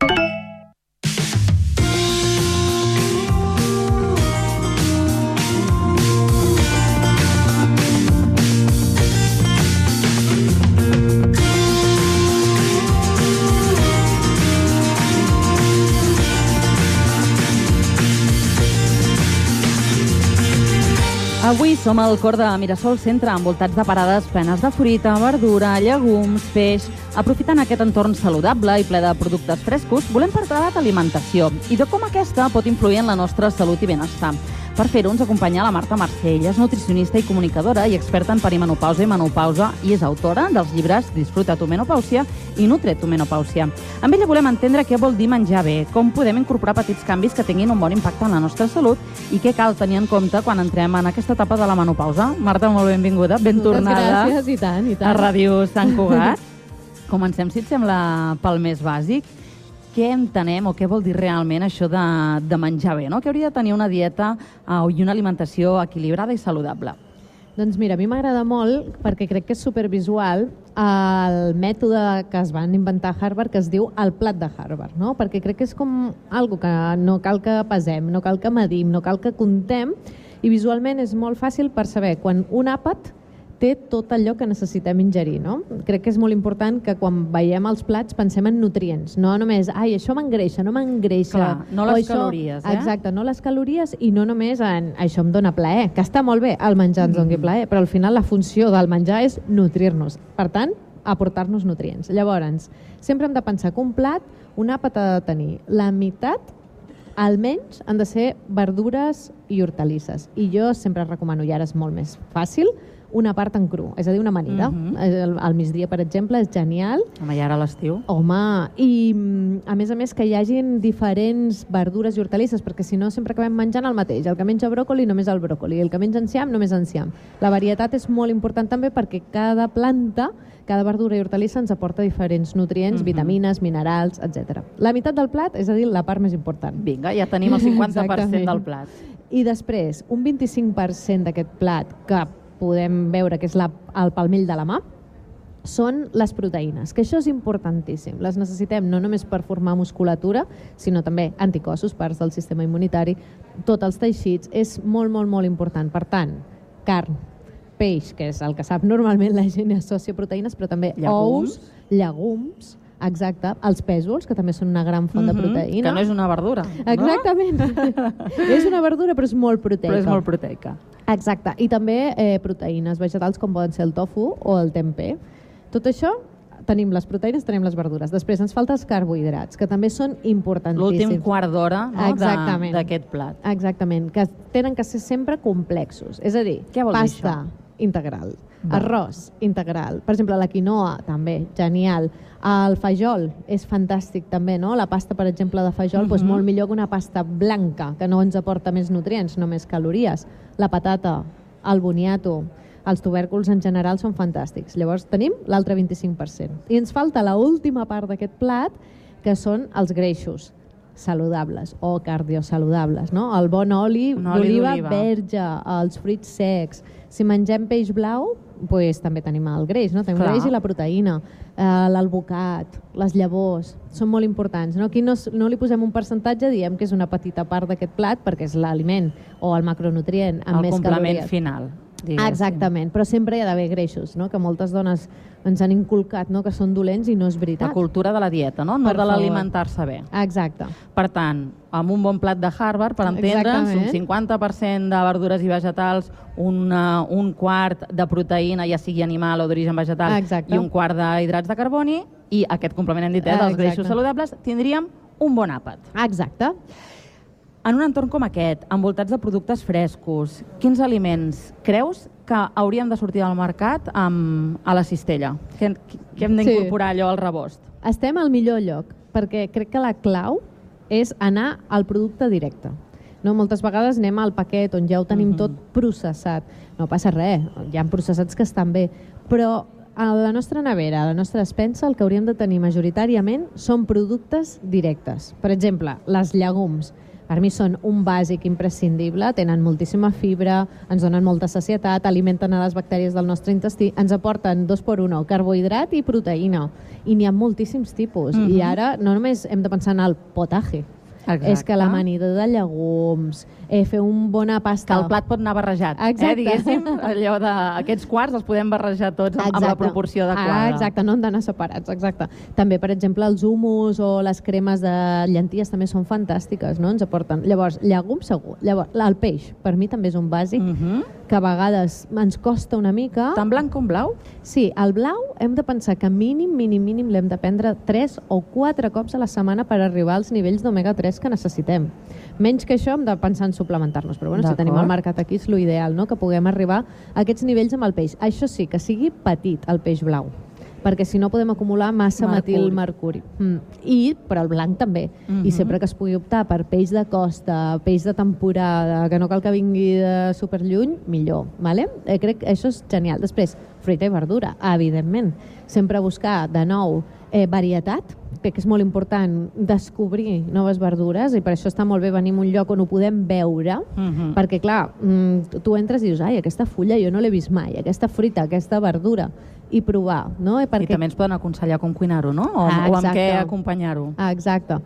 Som al cor de Mirasol Centre, envoltats de parades plenes de fruita, verdura, llegums, peix. Aprofitant aquest entorn saludable i ple de productes frescos, volem parlar d'alimentació i de com aquesta pot influir en la nostra salut i benestar. Per fer-ho ens acompanya la Marta Marcell, és nutricionista i comunicadora i experta en perimenopausa i menopausa i és autora dels llibres Disfruta tu menopàusia i Nutre tu menopàusia. Amb ella volem entendre què vol dir menjar bé, com podem incorporar petits canvis que tinguin un bon impacte en la nostra salut i què cal tenir en compte quan entrem en aquesta etapa de la menopausa. Marta, molt benvinguda, ben tornada. Moltes gràcies, i tant, i tant. A Ràdio Sant Cugat. Comencem, si et sembla, pel més bàsic. Què entenem o què vol dir realment això de menjar bé, no? Que hauria de tenir una dieta i una alimentació equilibrada i saludable. Doncs mira, a mi m'agrada molt, perquè crec que és supervisual, el mètode que es van inventar a Harvard, que es diu el plat de Harvard, no? Perquè crec que és com algo que no cal que pesem, no cal que medim, no cal que comptem, i visualment és molt fàcil per saber quan un àpat té tot allò que necessitem ingerir, no? Crec que és molt important que quan veiem els plats pensem en nutrients, no només, ai, això m'engreixa, no m'engreixa. Clar, no les calories, Exacte, no les calories i no només en això em dóna plaer, que està molt bé el menjar ens doni plaer, però al final la funció del menjar és nutrir-nos. Per tant, aportar-nos nutrients. Llavors, sempre hem de pensar que un plat, un àpat ha de tenir la meitat, almenys han de ser verdures i hortalisses. I jo sempre recomano, i ara és molt més fàcil, una part en cru, és a dir, una amanida. Al migdia, per exemple, és genial. Home, i ara a l'estiu? Home, i a més que hi hagin diferents verdures i hortalisses, perquè si no sempre acabem menjant el mateix. El que menja bròcoli, només el bròcoli. El que menja enciam, només enciam. La varietat és molt important també perquè cada planta, cada verdura i hortalissa ens aporta diferents nutrients, vitamines, minerals, etc. La meitat del plat, és a dir, la part més important. Vinga, ja tenim el 50% del plat. I després, un 25% d'aquest plat que podem veure que és el palmell de la mà, són les proteïnes, que això és importantíssim. Les necessitem no només per formar musculatura, sinó també anticossos, parts del sistema immunitari, tots els teixits, és molt, molt, molt important. Per tant, carn, peix, que és el que sap normalment la gent associa proteïnes, però també ous, llegums, exacte, els pèsols, que també són una gran font de proteïna. Que no és una verdura. Exactament. És una verdura, però és molt proteica. Però és molt proteica. Exacte. I també proteïnes vegetals, com poden ser el tofu o el tempeh. Tot això, tenim les proteïnes, tenim les verdures. Després ens falten els carbohidrats, que també són importantíssims. L'últim quart d'hora, no, d'aquest plat. Exactament. Que tenen que ser sempre complexos. És a dir, pasta integral, arròs integral. Per exemple, la quinoa, també, genial. El fajol és fantàstic també, no? La pasta, per exemple, de fajol, doncs molt millor que una pasta blanca, que no ens aporta més nutrients, no més calories. La patata, el boniato, els tubèrculs en general són fantàstics. Llavors tenim l'altre 25%. I ens falta l'última part d'aquest plat, que són els greixos saludables o cardiosaludables, no? El bon oli d'oliva verge, els fruits secs. Si mengem peix blau, doncs també tenim el greix, no? Tenim el greix i la proteïna, l'alvocat, les llavors, són molt importants, no? Aquí no li posem un percentatge, diem que és una petita part d'aquest plat perquè és l'aliment o el macronutrient amb més calories. El complement final. Exactament, però sempre hi ha d'haver greixos, no? Que moltes dones ens han inculcat, no? Que són dolents i no és veritat. La cultura de la dieta, no? No de l'alimentar-se bé. Exacte. Per tant, amb un bon plat de Harvard, per entendre'ns, un 50% de verdures i vegetals, un quart de proteïna, ja sigui animal o d'origen vegetal, i un quart d'hidrats de carboni, i aquest complement hem dit, dels greixos saludables, tindríem un bon àpat. Exacte. En un entorn com aquest, envoltats de productes frescos, quins aliments creus que haurien de sortir al mercat a la cistella? Que hem d'incorporar allò al rebost? Estem al millor lloc, perquè crec que la clau és anar al producte directe. No? Moltes vegades anem al paquet on ja ho tenim tot processat. No passa res, hi ha processats que estan bé, però a la nostra nevera, a la nostra despensa, el que hauríem de tenir majoritàriament són productes directes. Per exemple, les llegums. Per mi són un bàsic imprescindible, tenen moltíssima fibra, ens donen molta sacietat, alimenten a les bactèries del nostre intestí, ens aporten 2x1, carbohidrat i proteïna. I n'hi ha moltíssims tipus. I ara no només hem de pensar en el potaje, és que l'amanidor de llegums, fer una bona pasta... Que el plat pot anar barrejat, diguéssim, allò d'aquests quarts els podem barrejar tots amb la proporció adequada. Exacte, no han d'anar separats, exacte. També, per exemple, els humus o les cremes de llenties també són fantàstiques, no? Ens aporten. Llavors, llegums segur. Llavors, el peix, per mi també és un bàsic, que a vegades ens costa una mica. Tant blanc com blau? Sí, el blau hem de pensar que mínim l'hem de prendre 3 o 4 cops a la setmana per arribar als nivells d'omega 3 que necessitem. Menys que això hem de pensar en suplementar-nos, però bueno, si tenim el mercat aquí és l'ideal, no? Que puguem arribar a aquests nivells amb el peix. Això sí, que sigui petit el peix blau, perquè si no podem acumular massa metilmercuri. Però el blanc també. I sempre que es pugui optar per peix de costa, peix de temporada, que no cal que vingui de superlluny, millor. Vale? Crec que això és genial. Després, fruita i verdura, evidentment. Sempre buscar, de nou, varietat. Crec que és molt important descobrir noves verdures i per això està molt bé venir a un lloc on ho podem veure, perquè clar, tu entres i dius, ai, aquesta fulla jo no l'he vist mai, aquesta fruita, aquesta verdura, i provar, no? I també ens poden aconsellar com cuinar-ho, no? O amb què acompanyar-ho. Exacte.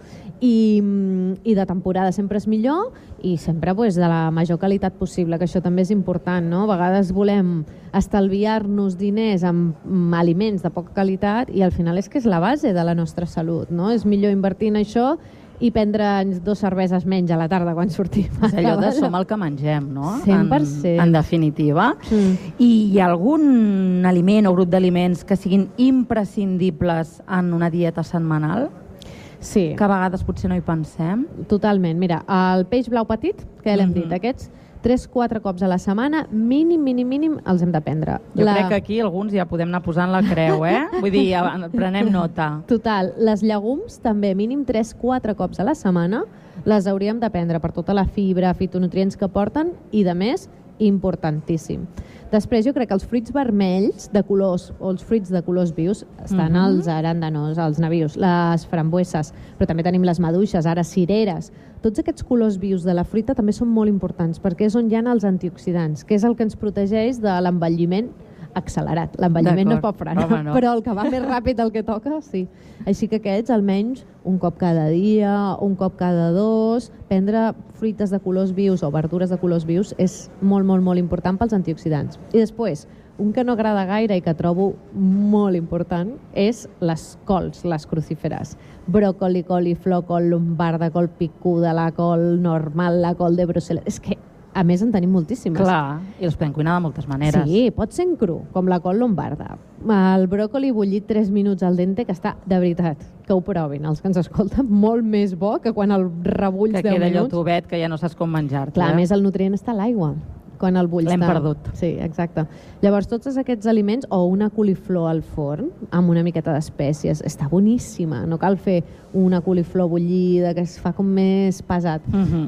I de temporada sempre és millor i sempre de la major qualitat possible, que això també és important, no? A vegades volem estalviar-nos diners amb aliments de poca qualitat i al final és que és la base de la nostra salut, no? És millor invertir en això i prendre'ns 2 cerveses menys a la tarda quan sortim. És allò de som el que mengem, no? 100%. En definitiva. I hi ha algun aliment o grup d'aliments que siguin imprescindibles en una dieta setmanal? Sí. Que a vegades potser no hi pensem. Totalment. Mira, el peix blau petit, que l'hem dit, aquests 3-4 cops a la setmana, mínim els hem de prendre. Jo crec que aquí alguns ja podem anar posant la creu, Vull dir, prenem nota. Total, les llegums també mínim 3-4 cops a la setmana les hauríem de prendre per tota la fibra, fitonutrients que porten i, de més, importantíssim. Després jo crec que els fruits vermells de colors o els fruits de colors vius estan els aràndanos, els nabius, les frambueses, però també tenim les maduixes, ara cireres. Tots aquests colors vius de la fruita també són molt importants perquè és on hi ha els antioxidants, que és el que ens protegeix de l'envelliment accelerat. L'envelliment no es pot frenar, però el que va més ràpid el que toca, sí. Així que aquests, almenys, un cop cada dia, un cop cada 2, prendre fruites de colors vius o verdures de colors vius és molt, molt, molt important pels antioxidants. I després, un que no agrada gaire i que trobo molt important és les cols, les crucíferes. Bròcoli, coliflor, col lombarda, col picuda, la col normal, la col de Brussel·les. És que a més, en tenim moltíssimes. Clar, i els podem cuinar de moltes maneres. Sí, pot ser en cru, com la col lombarda. El bròcoli bullit 3 minuts al dente, que està, de veritat, que ho provin. Els que ens escolten, molt més bo que quan el rebulls 10 minuts. Que queda allò tovet, que ja no saps com menjar-te. Clar, a més, el nutrient està a l'aigua. Quan el bulls l'hem perdut. Sí, exacte. Llavors, tots aquests aliments, o una coliflor al forn, amb una miqueta d'espècies, està boníssima. No cal fer una coliflor bullida, que es fa com més pesat.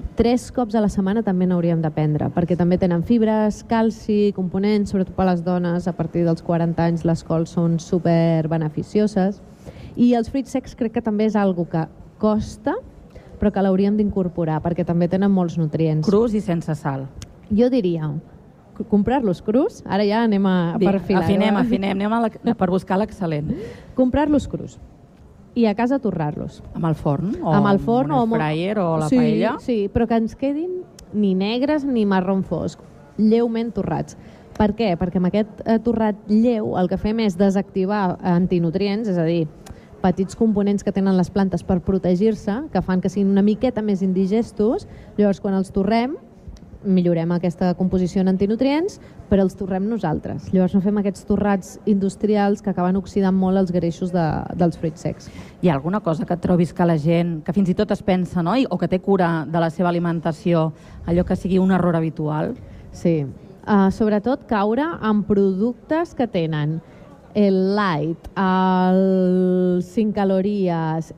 3 cops a la setmana també n'hauríem de prendre, perquè també tenen fibres, calci, components, sobretot per a les dones, a partir dels 40 anys les cols són super beneficioses. I els fruits secs crec que també és algo que costa, però que l'hauríem d'incorporar, perquè també tenen molts nutrients. Crus i sense sal. Jo diria, comprar-los crus, ara ja anem a perfilar. Afinem, anem per buscar l'excel·lent. Comprar-los crus i a casa torrar-los. Amb el forn? Amb el forn o amb el fryer o la paella? Sí, però que ens quedin ni negres ni marró fosc, lleument torrats. Per què? Perquè amb aquest torrat lleu el que fem és desactivar antinutrients, és a dir, petits components que tenen les plantes per protegir-se, que fan que siguin una miqueta més indigestos. Llavors, quan els torrem, millorem aquesta composició en antinutrients, però els torrem nosaltres. Llavors no fem aquests torrats industrials que acaben oxidant molt els greixos dels fruits secs. Hi ha alguna cosa que et trobis que la gent, que fins i tot es pensa, no? O que té cura de la seva alimentació, allò que sigui un error habitual? Sí. Sobretot caure en productes que tenen el light, el 5 calories,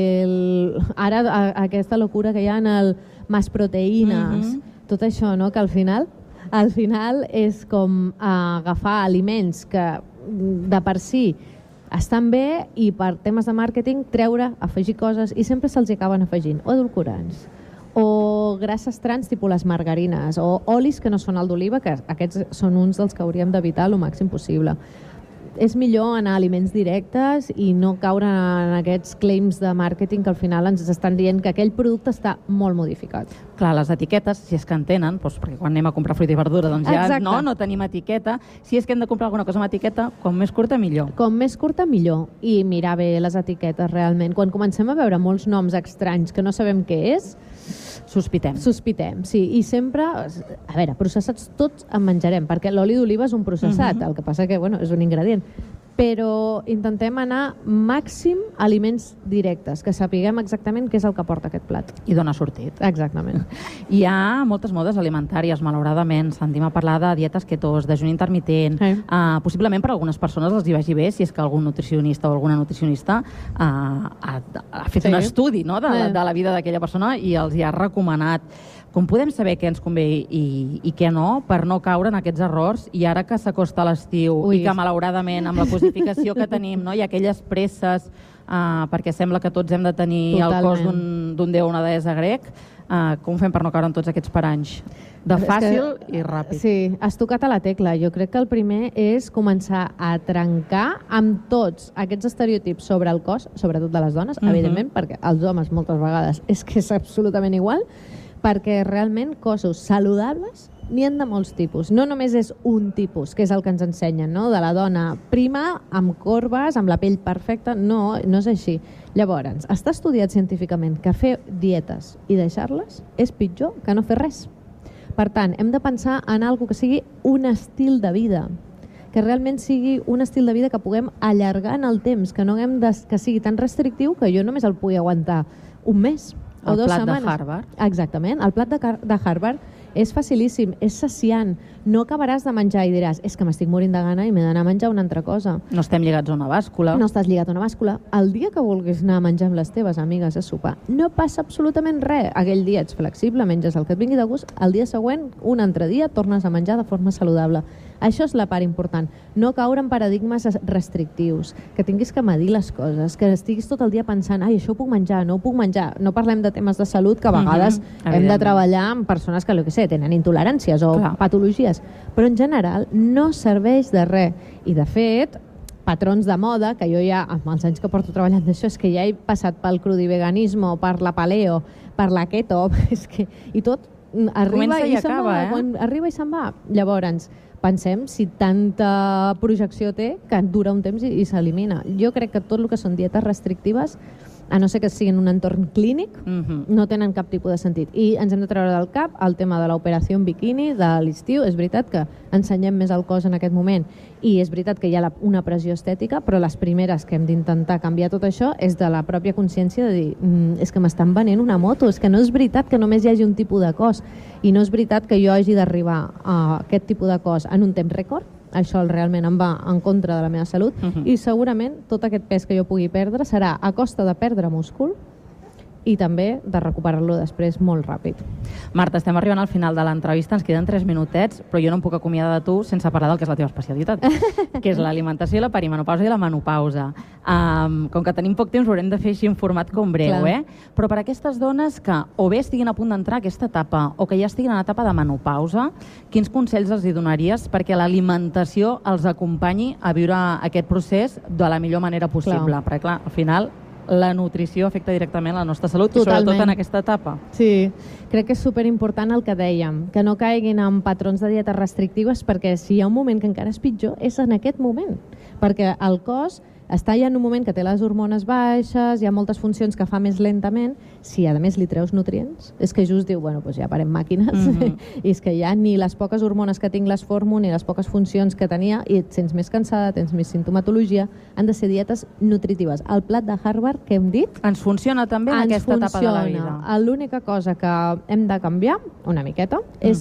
ara aquesta locura que hi ha en el más proteïnes, tot això, no? Que al final és com agafar aliments que de per si estan bé i per temes de màrqueting afegir coses i sempre se'ls acaben afegint o edulcorants o grasses trans tipus les margarines o olis que no són el d'oliva, que aquests són uns dels que hauríem d'evitar el màxim possible. és millor anar a aliments directes i no caure en aquests claims de màrqueting que al final ens estan dient que aquell producte està molt modificat. Clar, les etiquetes, si és que en tenen, doncs, perquè quan anem a comprar fruita i verdura doncs ja no tenim etiqueta. Si és que hem de comprar alguna cosa amb etiqueta, com més curta, millor. Com més curta, millor. I mirar bé les etiquetes, realment. Quan comencem a veure molts noms estranys que no sabem què és, sospitem, sí. I sempre, a veure, processats tots en menjarem, perquè l'oli d'oliva és un processat, el que passa que, bueno, és un ingredient. Però intentem anar màxim a aliments directes, que sapiguem exactament què és el que porta aquest plat. I dona sortit. Exactament. Hi ha moltes modes alimentàries, malauradament. Sentim a parlar de dietes ketos, d'ajuni intermitent. Possiblement per a algunes persones els hi vagi bé si és que algun nutricionista o alguna nutricionista ha fet un estudi de la vida d'aquella persona i els hi ha recomanat. Com podem saber què ens convé i què no, per no caure en aquests errors, i ara que s'acosta l'estiu i que malauradament amb la cosificació que tenim hi ha aquelles presses perquè sembla que tots hem de tenir el cos d'un déu o una deessa grec, com fem per no caure en tots aquests paranys? De fàcil i ràpid. Sí, has tocat a la tecla. Jo crec que el primer és començar a trencar amb tots aquests estereotips sobre el cos, sobretot de les dones, evidentment, perquè els homes moltes vegades és que és absolutament igual, perquè realment cossos saludables n'hi ha de molts tipus. No només és un tipus, que és el que ens ensenyen, no? De la dona prima, amb corbes, amb la pell perfecta. No és així. Llavors, està estudiat científicament que fer dietes i deixar-les és pitjor que no fer res. Per tant, hem de pensar en alguna que sigui un estil de vida, que realment sigui un estil de vida que puguem allargar en el temps, que no haguem que sigui tan restrictiu que jo només el pugui aguantar un mes o 2 setmanes. El plat de Harvard. Exactament. El plat de Harvard és facilíssim, és saciant. No acabaràs de menjar i diràs és que m'estic morint de gana i m'he d'anar a menjar una altra cosa. No estem lligats a una bàscula. No estàs lligat a una bàscula. El dia que vulguis anar a menjar amb les teves amigues a sopar, no passa absolutament res. Aquell dia ets flexible, menges el que et vingui de gust, el dia següent, un altre dia, tornes a menjar de forma saludable. Això és la part important. No caure en paradigmes restrictius, que tinguis que medir les coses, que estiguis tot el dia pensant això ho puc menjar, no ho puc menjar. No parlem de temes de salut, que a vegades hem de treballar amb persones que, tenen intoleràncies o patologies, però en general no serveix de res. I de fet, patrons de moda, que jo ja, amb els anys que porto treballant d'això, és que ja he passat pel crudiveganisme, per la paleo, per la keto, i tot arriba i se'n va. Arriba i se'n va. Llavors, pensem si tanta projecció té que dura un temps i s'elimina. Jo crec que tot el que són dietes restrictives, a no ser que sigui en un entorn clínic, no tenen cap tipus de sentit. I ens hem de treure del cap el tema de l'operació en biquini de l'estiu. És veritat que ensenyem més el cos en aquest moment i és veritat que hi ha una pressió estètica, però les primeres que hem d'intentar canviar tot això és de la pròpia consciència de dir és que m'estan venent una moto, és que no és veritat que només hi hagi un tipus de cos i no és veritat que jo hagi d'arribar a aquest tipus de cos en un temps rècord. Això realment em va en contra de la meva salut i segurament tot aquest pes que jo pugui perdre serà a costa de perdre múscul i també de recuperar-lo després molt ràpid. Marta, estem arribant al final de l'entrevista, ens queden 3 minutets, però jo no em puc acomiadar de tu sense parlar del que és la teva especialitat, que és l'alimentació, la perimenopausa i la menopausa. Com que tenim poc temps, ho haurem de fer així en format com breu, però per a aquestes dones que o bé estiguin a punt d'entrar a aquesta etapa o que ja estiguin en etapa de menopausa, quins consells els hi donaries perquè l'alimentació els acompanyi a viure aquest procés de la millor manera possible? Perquè, clar, al final la nutrició afecta directament la nostra salut, sobretot en aquesta etapa. Sí, crec que és superimportant el que dèiem, que no caiguin en patrons de dietes restrictives, perquè si hi ha un moment que encara és pitjor, és en aquest moment, perquè el cos està ja en un moment que té les hormones baixes, hi ha moltes funcions que fa més lentament, si a més li treus nutrients, és que just diu, bueno, doncs ja parem màquines, i és que ja ni les poques hormones que tinc les formo, ni les poques funcions que tenia, i et sents més cansada, tens més sintomatologia, han de ser dietes nutritives. El plat de Harvard que hem dit... Ens funciona també en aquesta etapa de la vida. L'única cosa que hem de canviar, una miqueta, és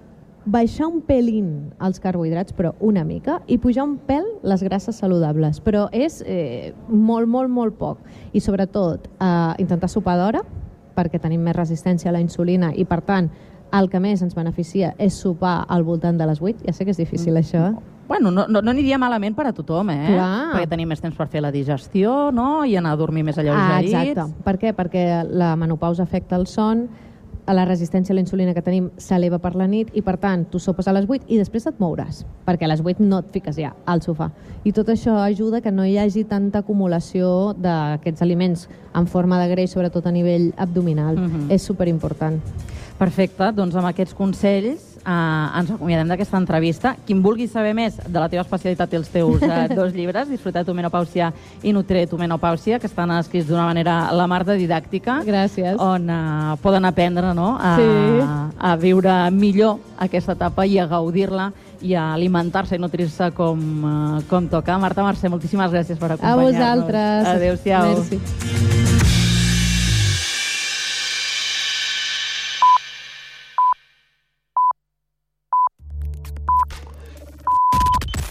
baixar un pelín els carbohidrats, però una mica, i pujar un pèl les grasses saludables. Però és molt, molt, molt poc. I sobretot, intentar sopar d'hora, perquè tenim més resistència a la insulina i, per tant, el que més ens beneficia és sopar al voltant de les 8. Ja sé que és difícil, això. Bueno, no aniria malament per a tothom, perquè tenim més temps per fer la digestió, no? I anar a dormir més alleugerit. Exacte. Per què? Perquè la menopausa afecta el son, la resistència a la insulina que tenim s'eleva per la nit i, per tant, tu sopes a les 8 i després et mouràs, perquè a les 8 no et fiques ja al sofà. I tot això ajuda que no hi hagi tanta acumulació d'aquests aliments en forma de greix, sobretot a nivell abdominal. És superimportant. Perfecte, doncs amb aquests consells ens acomiadem d'aquesta entrevista. Qui en vulgui saber més de la teva especialitat i els teus 2 llibres, Disfrutar tu menopàusia i Nutre tu menopàusia, que estan escrits d'una manera la mar de didàctica. Gràcies. On poden aprendre a viure millor aquesta etapa i a gaudir-la i a alimentar-se i nutrir-se com toca. Marta Mercè, moltíssimes gràcies per acompanyar-nos. A vosaltres. Adéu-siau. Merci.